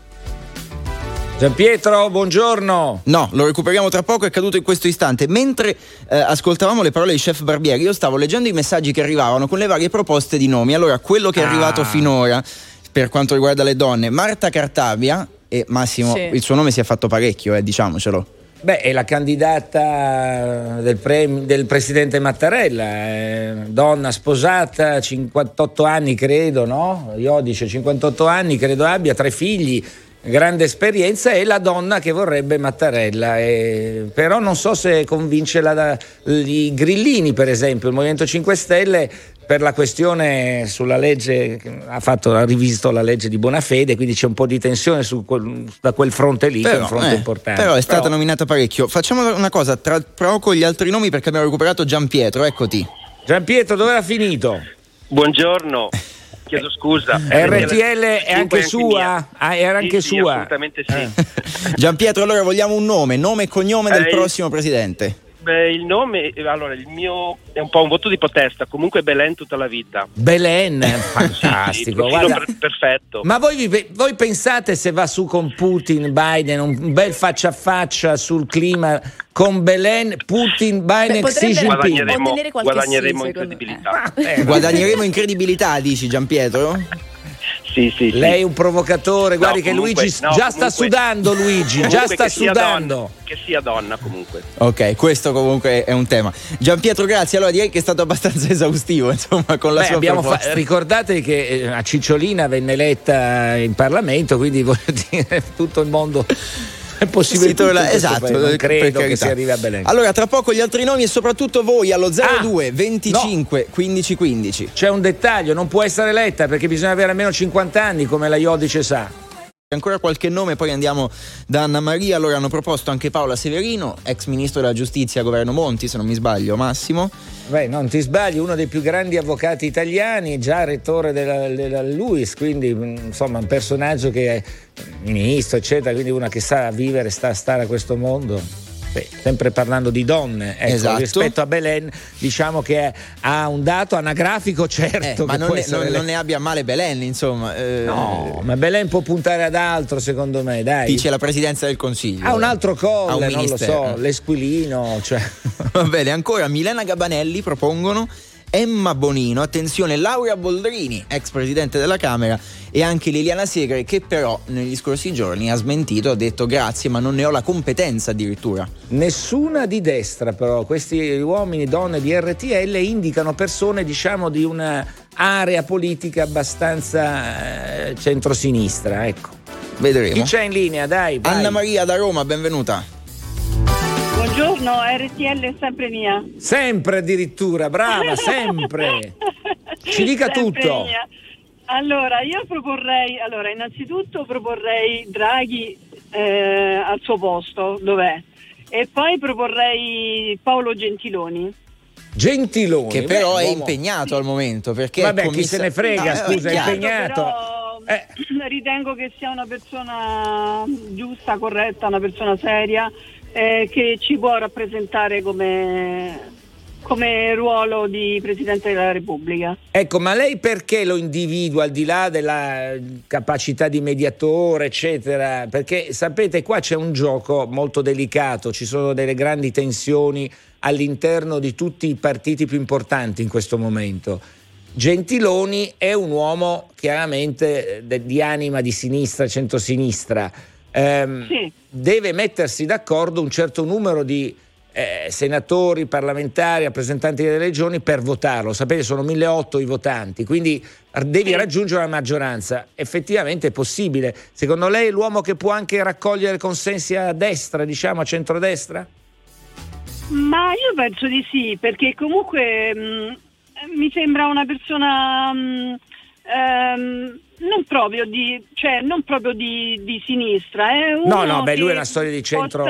Gianpietro, buongiorno. No, lo recuperiamo tra poco, è caduto in questo istante. Mentre ascoltavamo le parole di Chef Barbieri, io stavo leggendo i messaggi che arrivavano con le varie proposte di nomi. Allora, quello che è arrivato finora per quanto riguarda le donne, Marta Cartabia, e Massimo, il suo nome si è fatto parecchio, diciamocelo. Beh, è la candidata del presidente Mattarella, donna sposata, 58 anni credo, no? Iodice, 58 anni, credo abbia 3 figli. Grande esperienza, è la donna che vorrebbe Mattarella, però non so se convince i grillini, per esempio il Movimento 5 Stelle, per la questione sulla legge, ha rivisto la legge di Bonafede, quindi c'è un po' di tensione da quel fronte lì, che è un fronte importante. Però è stata nominata parecchio. Facciamo una cosa, tra poco gli altri nomi, perché abbiamo recuperato Gianpietro, eccoti. Gianpietro, dove era finito? Buongiorno. Chiedo scusa. RTL è anche sua? Era anche sì, sua? Assolutamente sì. Gianpietro, allora vogliamo un nome e cognome del prossimo presidente. Beh, il nome, allora il mio è un po' un voto di protesta, comunque Belen tutta la vita. Belen, fantastico. Sì, guarda, perfetto. Ma voi pensate, se va su con Putin, Biden, un bel faccia a faccia sul clima con Belen, Putin, Biden, Xi Jinping, guadagneremo in credibilità. Guadagneremo in credibilità, dici Gianpietro? Sì. Lei è un provocatore, guardi che comunque, Luigi già sta sudando, Luigi, già sta sudando. Che sia donna comunque. Ok, questo comunque è un tema. Gianpietro, grazie. Allora direi che è stato abbastanza esaustivo, insomma, con la sua proposta. Ricordate che a Cicciolina venne eletta in Parlamento, quindi voglio dire, tutto il mondo è possibile. Esatto, non credo che si arrivi a Belen. Allora, tra poco gli altri nomi e soprattutto voi allo 02 25 15 15. C'è un dettaglio, non può essere eletta perché bisogna avere almeno 50 anni, come la Iodice sa. Ancora qualche nome, poi andiamo da Anna Maria. Allora hanno proposto anche Paola Severino, ex ministro della giustizia governo Monti, se non mi sbaglio, Massimo. Beh, non ti sbagli, uno dei più grandi avvocati italiani, già rettore della LUIS, quindi insomma un personaggio che è ministro, eccetera, quindi una che sa vivere, stare a questo mondo. Beh, sempre parlando di donne, ecco, esatto. Rispetto a Belen, diciamo che ha un dato anagrafico certo. Ma non ne abbia male Belen, insomma. No, ma Belen può puntare ad altro, secondo me, dai. Dice la presidenza del Consiglio. Ha un altro colle, un non lo so, l'esquilino, cioè. Va bene, ancora Milena Gabanelli propongono Emma Bonino, attenzione, Laura Boldrini, ex presidente della Camera, e anche Liliana Segre, che però negli scorsi giorni ha smentito, ha detto grazie ma non ne ho la competenza addirittura. Nessuna di destra, però questi uomini, donne di RTL indicano persone, diciamo, di una area politica abbastanza centrosinistra, ecco. Vedremo. Chi c'è in linea, dai, vai. Anna Maria da Roma, benvenuta. Buongiorno, RTL è sempre mia. Sempre addirittura, brava, sempre. Ci dica sempre tutto. Mia. Allora, io innanzitutto proporrei Draghi al suo posto, dov'è? E poi proporrei Paolo Gentiloni. Che però è impegnato al momento, perché vabbè, chi se ne frega, scusa, è impegnato. Però ritengo che sia una persona giusta, corretta, una persona seria, che ci può rappresentare come ruolo di Presidente della Repubblica. Ecco, ma lei perché lo individua, al di là della capacità di mediatore, eccetera? Perché sapete, qua c'è un gioco molto delicato, ci sono delle grandi tensioni all'interno di tutti i partiti più importanti in questo momento. Gentiloni è un uomo chiaramente di anima di sinistra, centrosinistra. Sì. Deve mettersi d'accordo un certo numero di senatori, parlamentari, rappresentanti delle regioni per votarlo. Sapete, sono 1.800 i votanti, quindi devi raggiungere la maggioranza. Effettivamente è possibile. Secondo lei è l'uomo che può anche raccogliere consensi a destra, diciamo a centrodestra? Ma io penso di sì, perché comunque mi sembra una persona non proprio di sinistra, no, beh, lui è una storia di centro,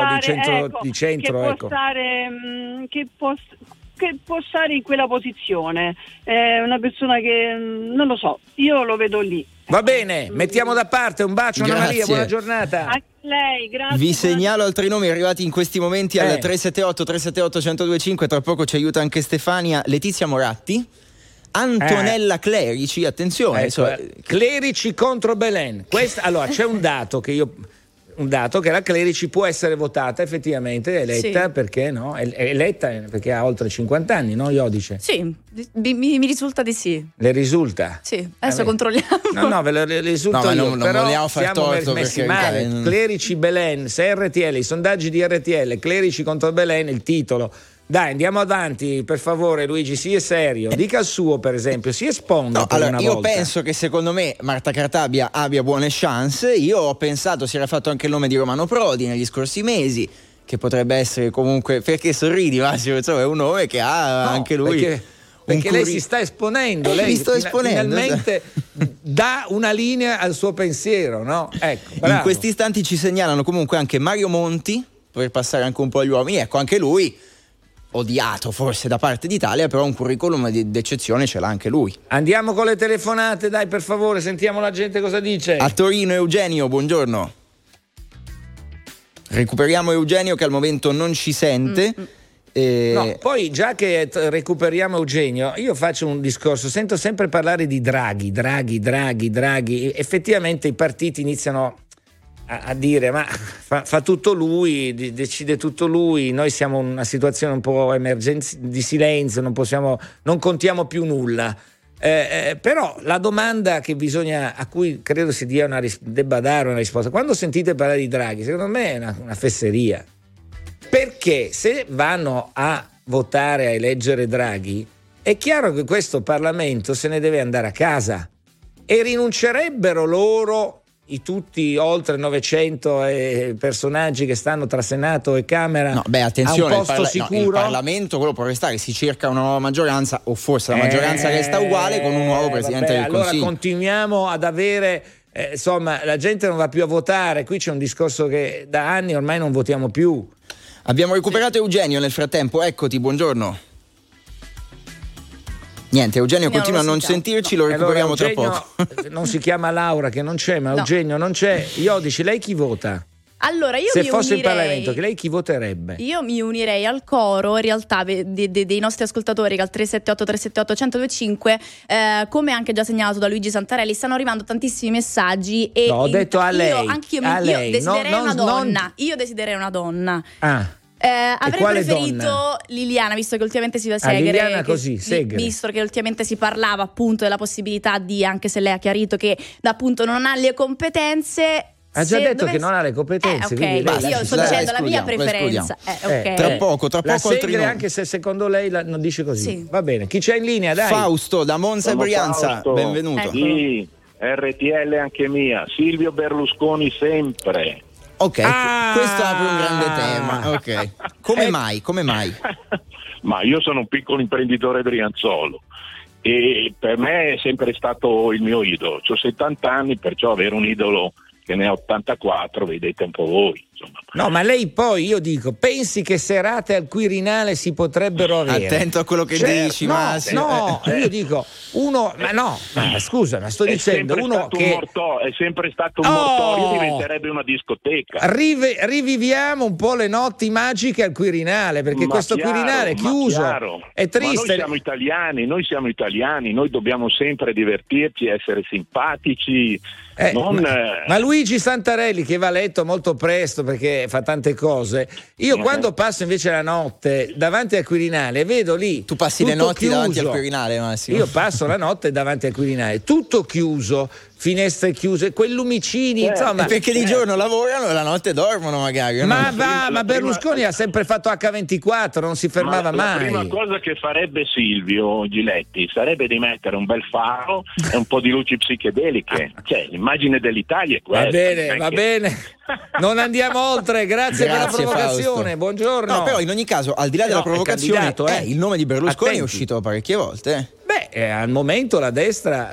che può stare in quella posizione, è una persona che non lo so, io lo vedo lì. Va bene, mettiamo da parte, un bacio Anna Maria, buona giornata. A lei, grazie. Vi segnalo altri nomi arrivati in questi momenti al 378-378-1025, tra poco ci aiuta anche Stefania. Letizia Moratti, Antonella Clerici, attenzione, Clerici contro Belen. Allora c'è un dato che la Clerici può essere votata effettivamente, è eletta, sì. Perché no? È eletta perché ha oltre 50 anni, no Iodice? Sì, mi risulta di sì. Le risulta? Sì, adesso controlliamo. No, ve le risulta io, non però vogliamo far torto messi perché male. Clerici Belen, se RTL, i sondaggi di RTL, Clerici contro Belen, il titolo. Dai, andiamo avanti, per favore, Luigi, sii serio. Dica il suo, per esempio, si esponga per una io volta. penso che secondo me Marta Cartabia abbia buone chance. Io ho pensato, si era fatto anche il nome di Romano Prodi negli scorsi mesi, che potrebbe essere comunque, perché sorridi Massimo, insomma, è un nome che ha anche lui. Perché lei si sta esponendo, lei finalmente dà una linea al suo pensiero, no? Ecco, bravo. In questi istanti ci segnalano comunque anche Mario Monti, per passare anche un po' agli uomini, ecco, anche lui odiato forse da parte d'Italia, però un curriculum d'eccezione ce l'ha anche lui. Andiamo con le telefonate, dai, per favore, sentiamo la gente cosa dice. A Torino Eugenio, buongiorno. Recuperiamo Eugenio che al momento non ci sente. No, poi già che recuperiamo Eugenio, io faccio un discorso, sento sempre parlare di Draghi. Effettivamente i partiti iniziano a dire ma fa tutto lui, decide tutto lui, noi siamo in una situazione un po' di silenzio, non contiamo più nulla. Però la domanda a cui credo si debba dare una risposta, quando sentite parlare di Draghi, secondo me è una fesseria, perché se vanno a votare, a eleggere Draghi, è chiaro che questo Parlamento se ne deve andare a casa e rinuncerebbero loro, tutti oltre 900 personaggi che stanno tra Senato e Camera, attenzione, a un posto sicuro. Il Parlamento quello può restare, si cerca una nuova maggioranza, o forse la maggioranza resta uguale con un nuovo Presidente del Consiglio. Allora continuiamo ad avere insomma, la gente non va più a votare. Qui c'è un discorso che da anni ormai non votiamo più. Abbiamo recuperato Eugenio nel frattempo, eccoti, buongiorno. Niente, Eugenio continua a non sentirci, lo recuperiamo allora, tra poco. Non si chiama Laura che non c'è, ma Eugenio non c'è. Iodici, lei chi vota? Allora, se fosse in Parlamento, lei chi voterebbe? Io mi unirei al coro in realtà dei nostri ascoltatori che al 378-378-1025, come anche già segnalato da Luigi Santarelli, stanno arrivando tantissimi messaggi e ho detto a lei. Io desidererei una donna. Io desidererei una donna. Avrei preferito donna? Liliana, visto che ultimamente si Segre, Liliana così, Segre. Visto che ultimamente si parlava appunto della possibilità di, anche se lei ha chiarito che appunto non ha le competenze. Ha già detto che non ha le competenze. Io sto dicendo la mia preferenza. Tra poco la Segre, anche se secondo lei non dice così. Sì. Va bene, chi c'è in linea? Dai. Fausto da Monza e Brianza, benvenuto. Sì, RTL anche mia. Silvio Berlusconi sempre. Ok, questo apre un grande tema. Ok. Come mai? Ma io sono un piccolo imprenditore brianzolo e per me è sempre stato il mio idolo. Ho 70 anni, perciò avere un idolo che ne ha 84, vedete un po' voi. Insomma. No, ma lei poi, io dico, pensi che serate al Quirinale si potrebbero avere? Attento a quello che dici, Massimo. No, io dico, scusa, ma sto dicendo, uno che... è sempre stato un mortorio, diventerebbe una discoteca. Riviviamo un po' le notti magiche al Quirinale, perché Quirinale è chiuso, è triste. Ma noi siamo italiani, noi dobbiamo sempre divertirci, essere simpatici. Ma Luigi Santarelli, che va letto molto presto perché fa tante cose, io quando passo invece la notte davanti al Quirinale vedo lì, tu passi le notti chiuso. Davanti al Quirinale, Massimo? Io passo la notte davanti al Quirinale, tutto chiuso, finestre chiuse, quei lumicini, insomma. Perché di giorno lavorano e la notte dormono magari. Ma Berlusconi ha sempre fatto H24, non si fermava mai. La prima cosa che farebbe Silvio Giletti sarebbe di mettere un bel faro e un po' di luci psichedeliche. Cioè, l'immagine dell'Italia è questa. Va bene. Non andiamo oltre, grazie per la provocazione. Fausto. Buongiorno. No, però in ogni caso, al di là della provocazione, il nome di Berlusconi è uscito parecchie volte. Al momento la destra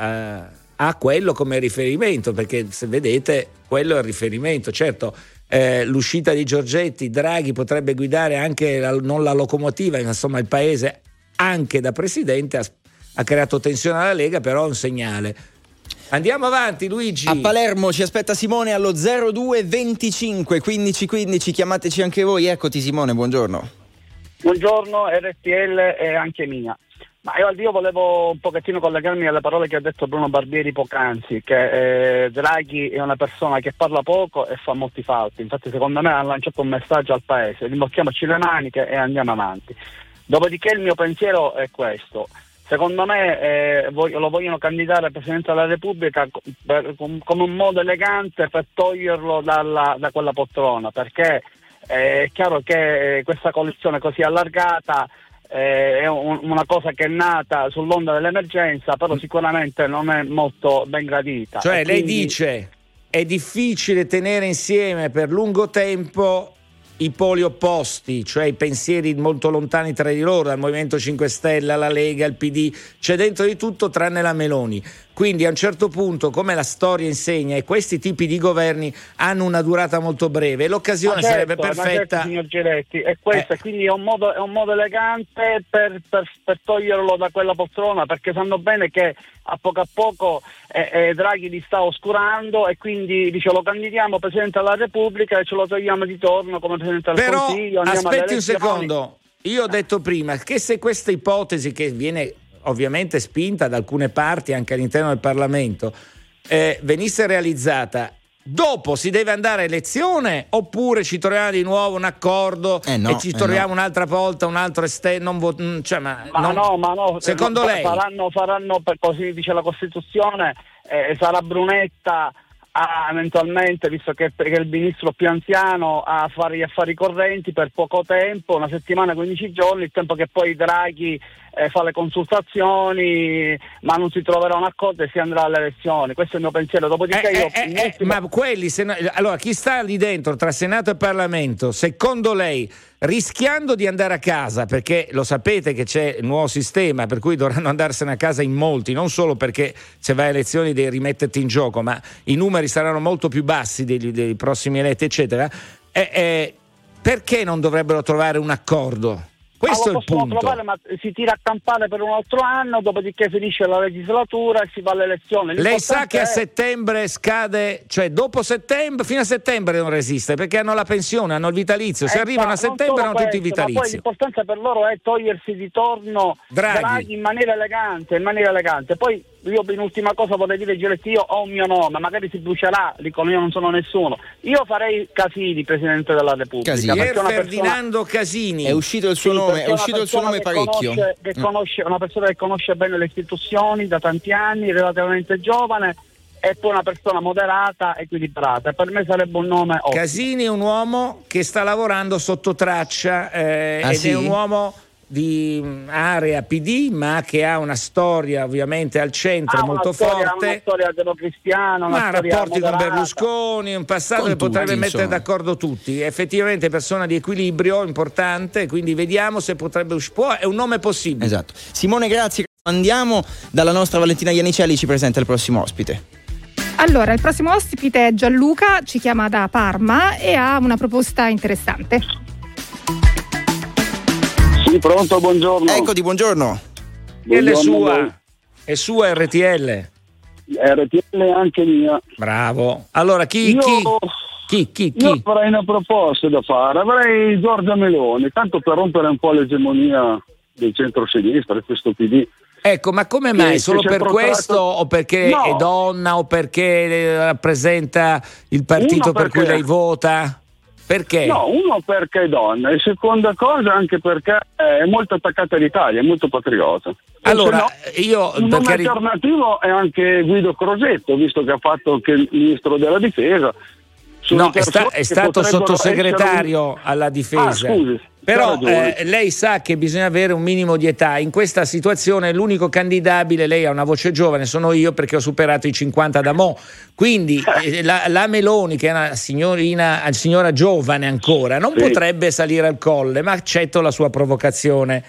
ha quello come riferimento, perché se vedete quello è il riferimento. Certo, l'uscita di Giorgetti, Draghi potrebbe guidare anche non la locomotiva, insomma il paese anche da presidente, ha creato tensione alla Lega, però è un segnale. Andiamo avanti, Luigi. A Palermo ci aspetta Simone allo 02 25 15 15, chiamateci anche voi. Eccoti Simone, buongiorno. Buongiorno, RTL e anche mia. Ma io volevo un pochettino collegarmi alle parole che ha detto Bruno Barbieri poc'anzi, che Draghi è una persona che parla poco e fa molti fatti. Infatti secondo me ha lanciato un messaggio al paese: rimbocchiamoci le maniche e andiamo avanti. Dopodiché il mio pensiero è questo: secondo me lo vogliono candidare a Presidente della Repubblica come un modo elegante per toglierlo da quella poltrona, perché è chiaro che questa coalizione così allargata è una cosa che è nata sull'onda dell'emergenza, però sicuramente non è molto ben gradita. Cioè lei dice è difficile tenere insieme per lungo tempo i poli opposti, cioè i pensieri molto lontani tra di loro, dal Movimento 5 Stelle alla Lega, al PD, c'è dentro di tutto tranne la Meloni. Quindi a un certo punto, come la storia insegna, e questi tipi di governi hanno una durata molto breve, e l'occasione sarebbe perfetta. Signor Giletti, è questo, quindi è un modo elegante per toglierlo da quella poltrona, perché sanno bene che a poco Draghi li sta oscurando, e quindi dice: lo candidiamo Presidente della Repubblica e ce lo togliamo di torno come Presidente del Consiglio. Però aspetti un secondo, io ho detto prima che se questa ipotesi, che viene ovviamente spinta da alcune parti anche all'interno del Parlamento, venisse realizzata, dopo si deve andare a elezione oppure ci troviamo di nuovo un accordo e ci troviamo un'altra volta un altro no, secondo lei faranno per così dice la Costituzione, sarà Brunetta eventualmente, visto che il ministro più anziano, a fare gli affari correnti per poco tempo, una settimana, 15 giorni, il tempo che poi Draghi fa le consultazioni, ma non si troverà un accordo e si andrà alle elezioni. Questo è il mio pensiero. Dopodiché ma quelli allora chi sta lì dentro tra Senato e Parlamento, secondo lei, rischiando di andare a casa, perché lo sapete che c'è il nuovo sistema per cui dovranno andarsene a casa in molti, non solo perché se vai a elezioni devi rimetterti in gioco, ma i numeri saranno molto più bassi dei prossimi eletti eccetera, perché non dovrebbero trovare un accordo? Questo è il punto. Trovare, ma si tira a campare per un altro anno, dopodiché finisce la legislatura e si va alle elezioni. Lei sa che a settembre scade, cioè dopo settembre, fino a settembre non resiste, perché hanno la pensione, hanno il vitalizio, se arrivano a settembre hanno tutti i vitalizi. Ma poi l'importanza per loro è togliersi di torno Draghi in maniera elegante. Poi io in ultima cosa vorrei dire, Giletti, io ho un mio nome, magari si brucerà, dicono io non sono nessuno. Io farei Casini Presidente della Repubblica. Ferdinando Casini. È uscito il suo nome, parecchio. Una persona che conosce bene le istituzioni da tanti anni, relativamente giovane, e poi una persona moderata, equilibrata. Per me sarebbe un nome ottimo. Casini è un uomo che sta lavorando sotto traccia è un uomo di area PD, ma che ha una storia ovviamente al centro molto forte, una storia democristiana, ma storia rapporti moderata con Berlusconi, un passato che potrebbe mettere d'accordo tutti. Effettivamente persona di equilibrio importante, quindi vediamo se potrebbe è un nome possibile. Esatto. Simone, grazie. Andiamo dalla nostra Valentina Iannicelli, ci presenta il prossimo ospite. Allora, il prossimo ospite è Gianluca, ci chiama da Parma e ha una proposta interessante. Sì, pronto, buongiorno. Eccoti, buongiorno. È sua RTL? RTL è anche mia. Bravo. Allora, chi? Io farei una proposta da fare, avrei Giorgia Meloni, tanto per rompere un po' l'egemonia del centro-sinistra, di questo PD. Ecco, ma come mai? Solo per questo o perché è donna o perché rappresenta il partito per cui lei vota? Perché? No, uno perché è donna e seconda cosa anche perché è molto attaccata all'Italia, è molto patriota. Allora, un nome alternativo è anche Guido Crosetto, visto che ha fatto anche il ministro della difesa. No, è stato sottosegretario alla difesa. Scusi. Però lei sa che bisogna avere un minimo di età. In questa situazione l'unico candidabile, lei ha una voce giovane, sono io perché ho superato i 50 da mo'. Quindi la Meloni, che è una signora giovane ancora, non potrebbe salire al colle, ma accetto la sua provocazione.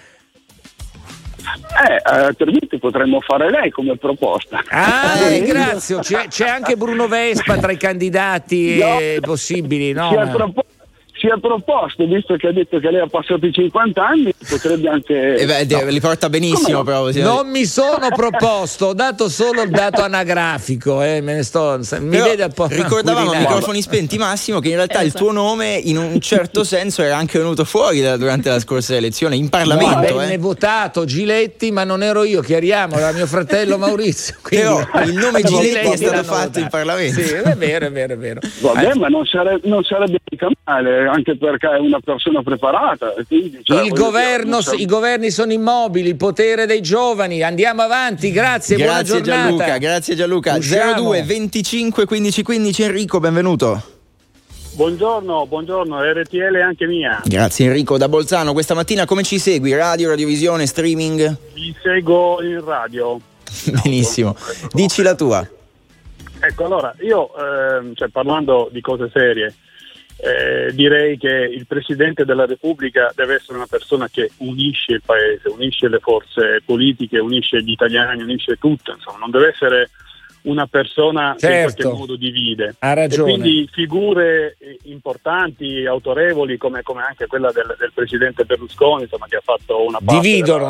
Altrimenti potremmo fare lei come proposta. Grazie. C'è anche Bruno Vespa tra i candidati possibili, no? Si è proposto, visto che ha detto che lei ha passato i 50 anni, potrebbe anche... li porta benissimo, però. Non mi sono proposto, ho dato solo il dato anagrafico, vede un po'. Ricordavamo a microfoni spenti, Massimo, che in realtà il tuo nome in un certo senso era anche venuto fuori durante la scorsa elezione in Parlamento. Venne votato Giletti, ma non ero io, chiariamo, era mio fratello Maurizio. Però il nome Giletti è stato fatto in Parlamento. Sì, è vero. Vabbè, ma non sarebbe mica male, anche perché è una persona preparata. Quindi, i governi sono immobili, il potere dei giovani. Andiamo avanti, grazie buona giornata. Grazie Gianluca. 02 25 15 15. Enrico, benvenuto. Buongiorno, RTL è anche mia. Grazie Enrico da Bolzano. Questa mattina come ci segui? Radio, radiovisione, streaming? Vi seguo in radio. Benissimo, dici la tua. Ecco, allora io parlando di cose serie, direi che il Presidente della Repubblica deve essere una persona che unisce il paese, unisce le forze politiche, unisce gli italiani, unisce tutto, insomma, non deve essere una persona che in qualche modo divide. Ha ragione. E quindi figure importanti, autorevoli come anche quella del Presidente Berlusconi, insomma, che ha fatto una parte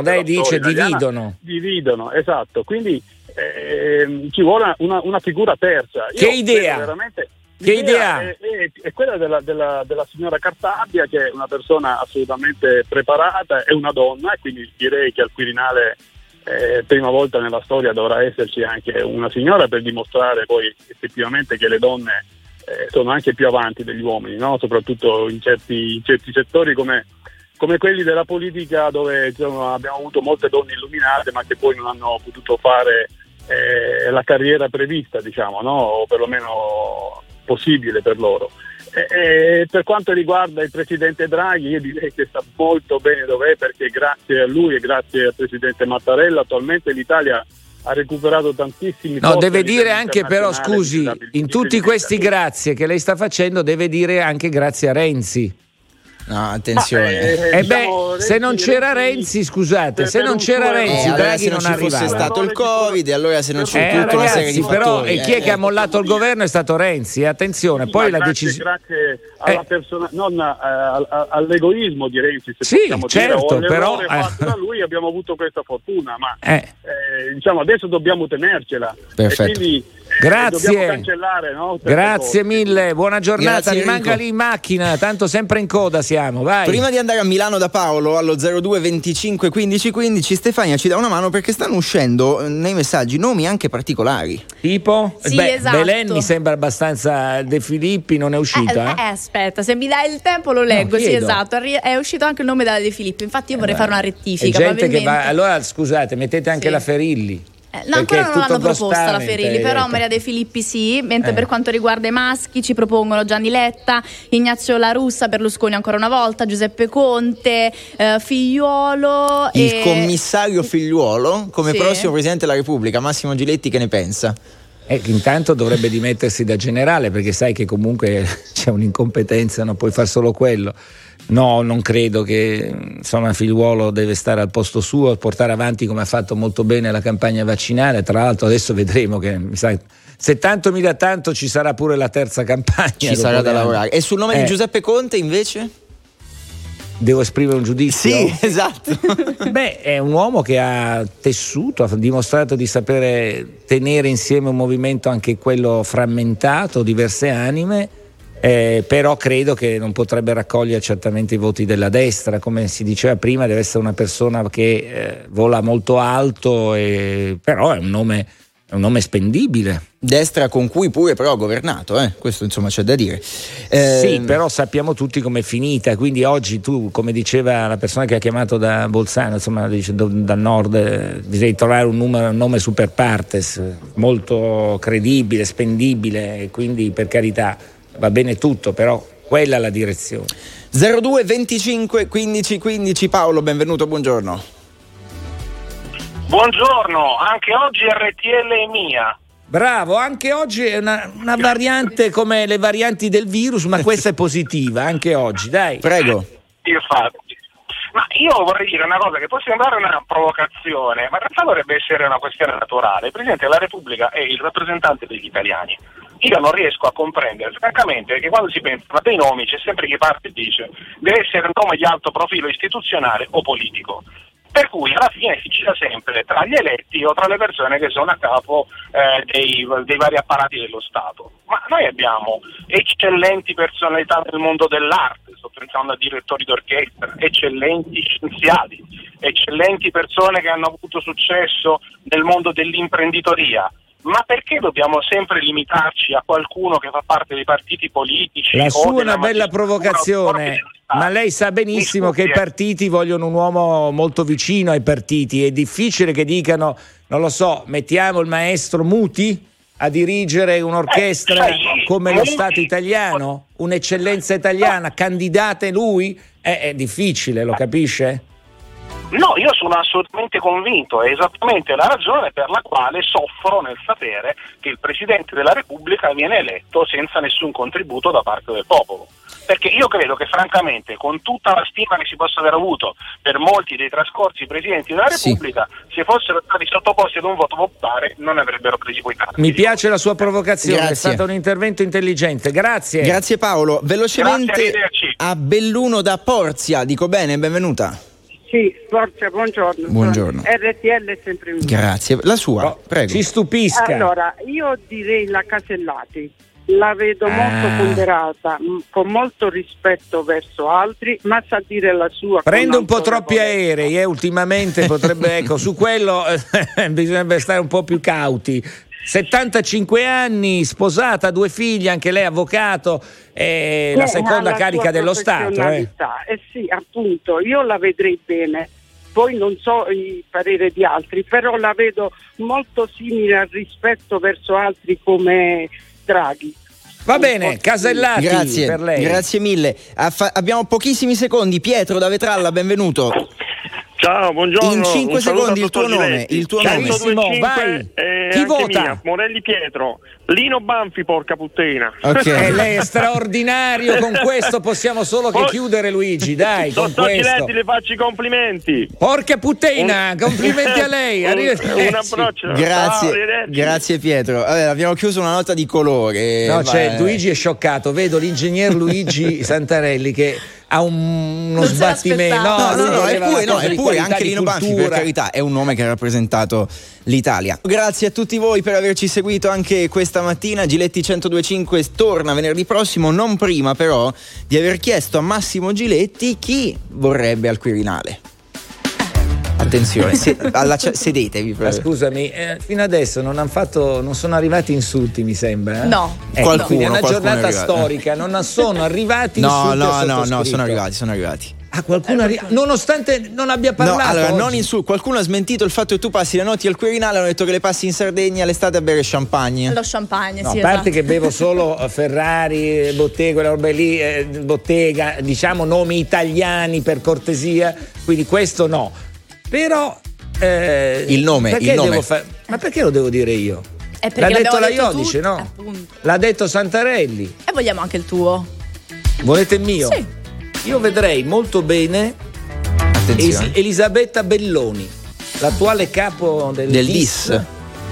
dividono, esatto. Quindi ci vuole una figura terza. Che idea? L'idea è quella della signora Cartabia, che è una persona assolutamente preparata, è una donna, e quindi direi che al Quirinale prima volta nella storia dovrà esserci anche una signora per dimostrare poi effettivamente che le donne sono anche più avanti degli uomini, no? Soprattutto in certi settori come quelli della politica, dove abbiamo avuto molte donne illuminate ma che poi non hanno potuto fare la carriera prevista, diciamo, no? O perlomeno possibile per loro. Per quanto riguarda il presidente Draghi, io direi che sta molto bene dov'è, perché grazie a lui e grazie al presidente Mattarella attualmente l'Italia ha recuperato tantissimi posti. No, deve dire anche però, scusi, in tutti questi grazie che lei sta facendo deve dire anche grazie a Renzi. No, attenzione. Se non c'era Renzi, scusate, se non c'era Renzi, Draghi non arrivava. Se non ci fosse stato il Covid, allora se non c'è tutta una serie di però fattori. E chi è che ha mollato il governo è stato Renzi, attenzione. Poi la decisione. Grazie alla persona, non all'egoismo di Renzi, se sì, possiamo certo, dire, però fatto da lui abbiamo avuto questa fortuna, ma diciamo adesso dobbiamo tenercela. Perfetto. E quindi grazie, dobbiamo cancellare, no? Grazie mille, buona giornata. Grazie, rimanga lì in macchina, tanto sempre in coda siamo, vai. Prima di andare a Milano da Paolo allo 02 25 15 15, Stefania ci dà una mano perché stanno uscendo nei messaggi nomi anche particolari. Tipo? Sì, esatto. Belen mi sembra abbastanza. De Filippi non è uscita? Aspetta, se mi dai il tempo lo leggo. Sì, esatto, è uscito anche il nome della De Filippi, infatti io vorrei fare una rettifica. Gente che va, allora scusate, mettete anche la Ferilli. No, ancora non l'hanno proposta la Ferilli, però Maria De Filippi sì, mentre per quanto riguarda i maschi ci propongono Gianni Letta, Ignazio La Russa, Berlusconi ancora una volta, Giuseppe Conte, Figliuolo il commissario Figliuolo come prossimo Presidente della Repubblica. Massimo Giletti che ne pensa? Intanto dovrebbe dimettersi da generale, perché sai che comunque c'è un'incompetenza, non puoi fare solo quello. No, non credo che Figliuolo deve stare al posto suo, portare avanti come ha fatto molto bene la campagna vaccinale. Tra l'altro adesso vedremo che se tanto mi dà tanto ci sarà pure la terza campagna. Ci sarà da lavorare. E sul nome di Giuseppe Conte invece? Devo esprimere un giudizio? Sì, esatto. È un uomo che ha tessuto, ha dimostrato di sapere tenere insieme un movimento, anche quello frammentato, diverse anime. Però credo che non potrebbe raccogliere certamente i voti della destra, come si diceva prima. Deve essere una persona che vola molto alto, però è un nome spendibile. Destra con cui pure però ha governato, questo insomma c'è da dire. Sì, però sappiamo tutti com'è finita, quindi oggi tu, come diceva la persona che ha chiamato da Bolzano, insomma dice dal nord, bisogna trovare un nome super partes, molto credibile, spendibile, e quindi per carità va bene tutto, però quella è la direzione. 02 25 15 15, Paolo, benvenuto, buongiorno. Buongiorno, anche oggi RTL è mia. Bravo, anche oggi è una variante come le varianti del virus, ma questa è positiva, anche oggi, dai. Prego. Infatti. Ma io vorrei dire una cosa che può sembrare una provocazione, ma in realtà dovrebbe essere una questione naturale. Il Presidente della Repubblica è il rappresentante degli italiani. Io non riesco a comprendere, francamente, che quando si pensa a dei nomi c'è sempre chi parte e dice deve essere un nome di alto profilo istituzionale o politico. Per cui alla fine si gira sempre tra gli eletti o tra le persone che sono a capo dei vari apparati dello Stato. Ma noi abbiamo eccellenti personalità nel mondo dell'arte, sto pensando a direttori d'orchestra, eccellenti scienziati, eccellenti persone che hanno avuto successo nel mondo dell'imprenditoria. Ma perché dobbiamo sempre limitarci a qualcuno che fa parte dei partiti politici? La sua è una bella provocazione, ma lei sa benissimo che i partiti vogliono un uomo molto vicino ai partiti. È difficile che dicano, non lo so, mettiamo il maestro Muti a dirigere un'orchestra come lo Stato italiano, un'eccellenza italiana, candidate lui? È difficile, lo capisce? No, io sono assolutamente convinto, è esattamente la ragione per la quale soffro nel sapere che il Presidente della Repubblica viene eletto senza nessun contributo da parte del popolo. Perché io credo che francamente, con tutta la stima che si possa aver avuto per molti dei trascorsi Presidenti della Repubblica, se fossero stati sottoposti ad un voto popolare non avrebbero presi quei tanti. Mi piace la sua provocazione, è stato un intervento intelligente, grazie. Grazie Paolo, velocemente a Belluno da Porzia, dico bene, benvenuta. Sì, Porzia, buongiorno. Buongiorno. RTL è sempre mia. Grazie, la sua, prego. Ci stupisca. Allora, io direi la Casellati. La vedo molto ponderata, con molto rispetto verso altri, ma sa dire la sua. Prende un po' troppi aerei, ultimamente potrebbe, su quello bisognerebbe stare un po' più cauti. 75 anni, sposata, 2 figli, anche lei avvocato, la seconda carica dello Stato. Sì, appunto, io la vedrei bene. Poi non so il parere di altri, però la vedo molto simile al rispetto verso altri come Draghi. Va bene, Casellati, grazie, per lei. Grazie mille. Abbiamo pochissimi secondi. Pietro da Vetralla, benvenuto. Ciao, buongiorno. In 5 secondi il tuo nome. Carissimo, vai. Chi vota? Mia, Morelli Pietro. Lino Banfi, porca puttana. Okay. Lei è straordinario, con questo possiamo solo che chiudere, Luigi, dai, con questo. Le faccio i complimenti. Porca puttana, complimenti a lei. Un abbraccio. Grazie Pietro. Abbiamo chiuso una nota di colore. No, Luigi è scioccato, vedo l'ingegner Luigi Santarelli che ha uno sbattimento. Eppure anche Lino Banfi, per carità, è un nome che ha rappresentato l'Italia. Grazie a tutti voi per averci seguito anche questa mattina. Giletti 102.5 torna venerdì prossimo, non prima però di aver chiesto a Massimo Giletti chi vorrebbe al Quirinale. Attenzione, sedetevi. Scusami, fino adesso non sono arrivati insulti, mi sembra. No, qualcuno. È una giornata storica, non sono arrivati insulti. No, sono arrivati. Qualcuno nonostante non abbia parlato. No, allora non insulti. Qualcuno ha smentito il fatto che tu passi le notti al Quirinale, hanno detto che le passi in Sardegna l'estate a bere champagne. Lo champagne, no, sì. A parte esatto. che bevo solo Ferrari, Bottega, quelle robe lì, Bottega, diciamo nomi italiani per cortesia, quindi questo no. Però il nome. Ma perché lo devo dire io? Perché l'ha detto la Iodice, tu, no? Appunto. L'ha detto Santarelli. E vogliamo anche il tuo. Volete il mio? Sì. Io vedrei molto bene Elisabetta Belloni, l'attuale capo del DIS.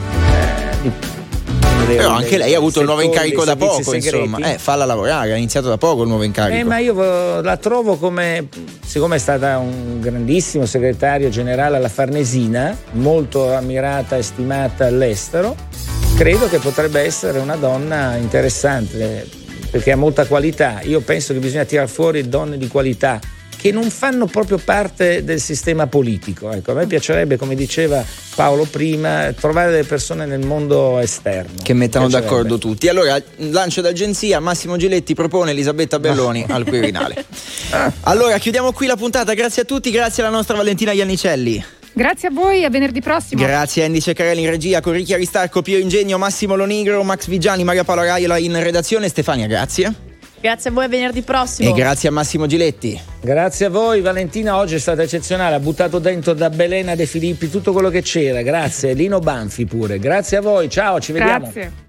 Però anche lei ha avuto il nuovo incarico da poco, insomma. Falla lavorare, ha iniziato da poco il nuovo incarico. Ma io la trovo siccome è stata un grandissimo segretario generale alla Farnesina, molto ammirata e stimata all'estero, credo che potrebbe essere una donna interessante, perché ha molta qualità. Io penso che bisogna tirar fuori donne di qualità che non fanno proprio parte del sistema politico. Ecco, a me piacerebbe, come diceva Paolo prima, trovare delle persone nel mondo esterno che mettano d'accordo tutti. Allora, lancio d'agenzia, Massimo Giletti propone Elisabetta Belloni al Quirinale. Allora, chiudiamo qui la puntata. Grazie a tutti, grazie alla nostra Valentina Iannicelli. Grazie a voi, a venerdì prossimo. Grazie a Andy Ceccarelli in regia, con Ricchi Aristarco, Pio Ingegno, Massimo Lonigro, Max Vigiani, Maria Paola Raiola in redazione. Stefania, grazie. Grazie a voi, a venerdì prossimo. E grazie a Massimo Giletti. Grazie a voi, Valentina oggi è stata eccezionale, ha buttato dentro da Belena De Filippi tutto quello che c'era. Grazie, Lino Banfi pure. Grazie a voi, ciao, ci vediamo. Grazie.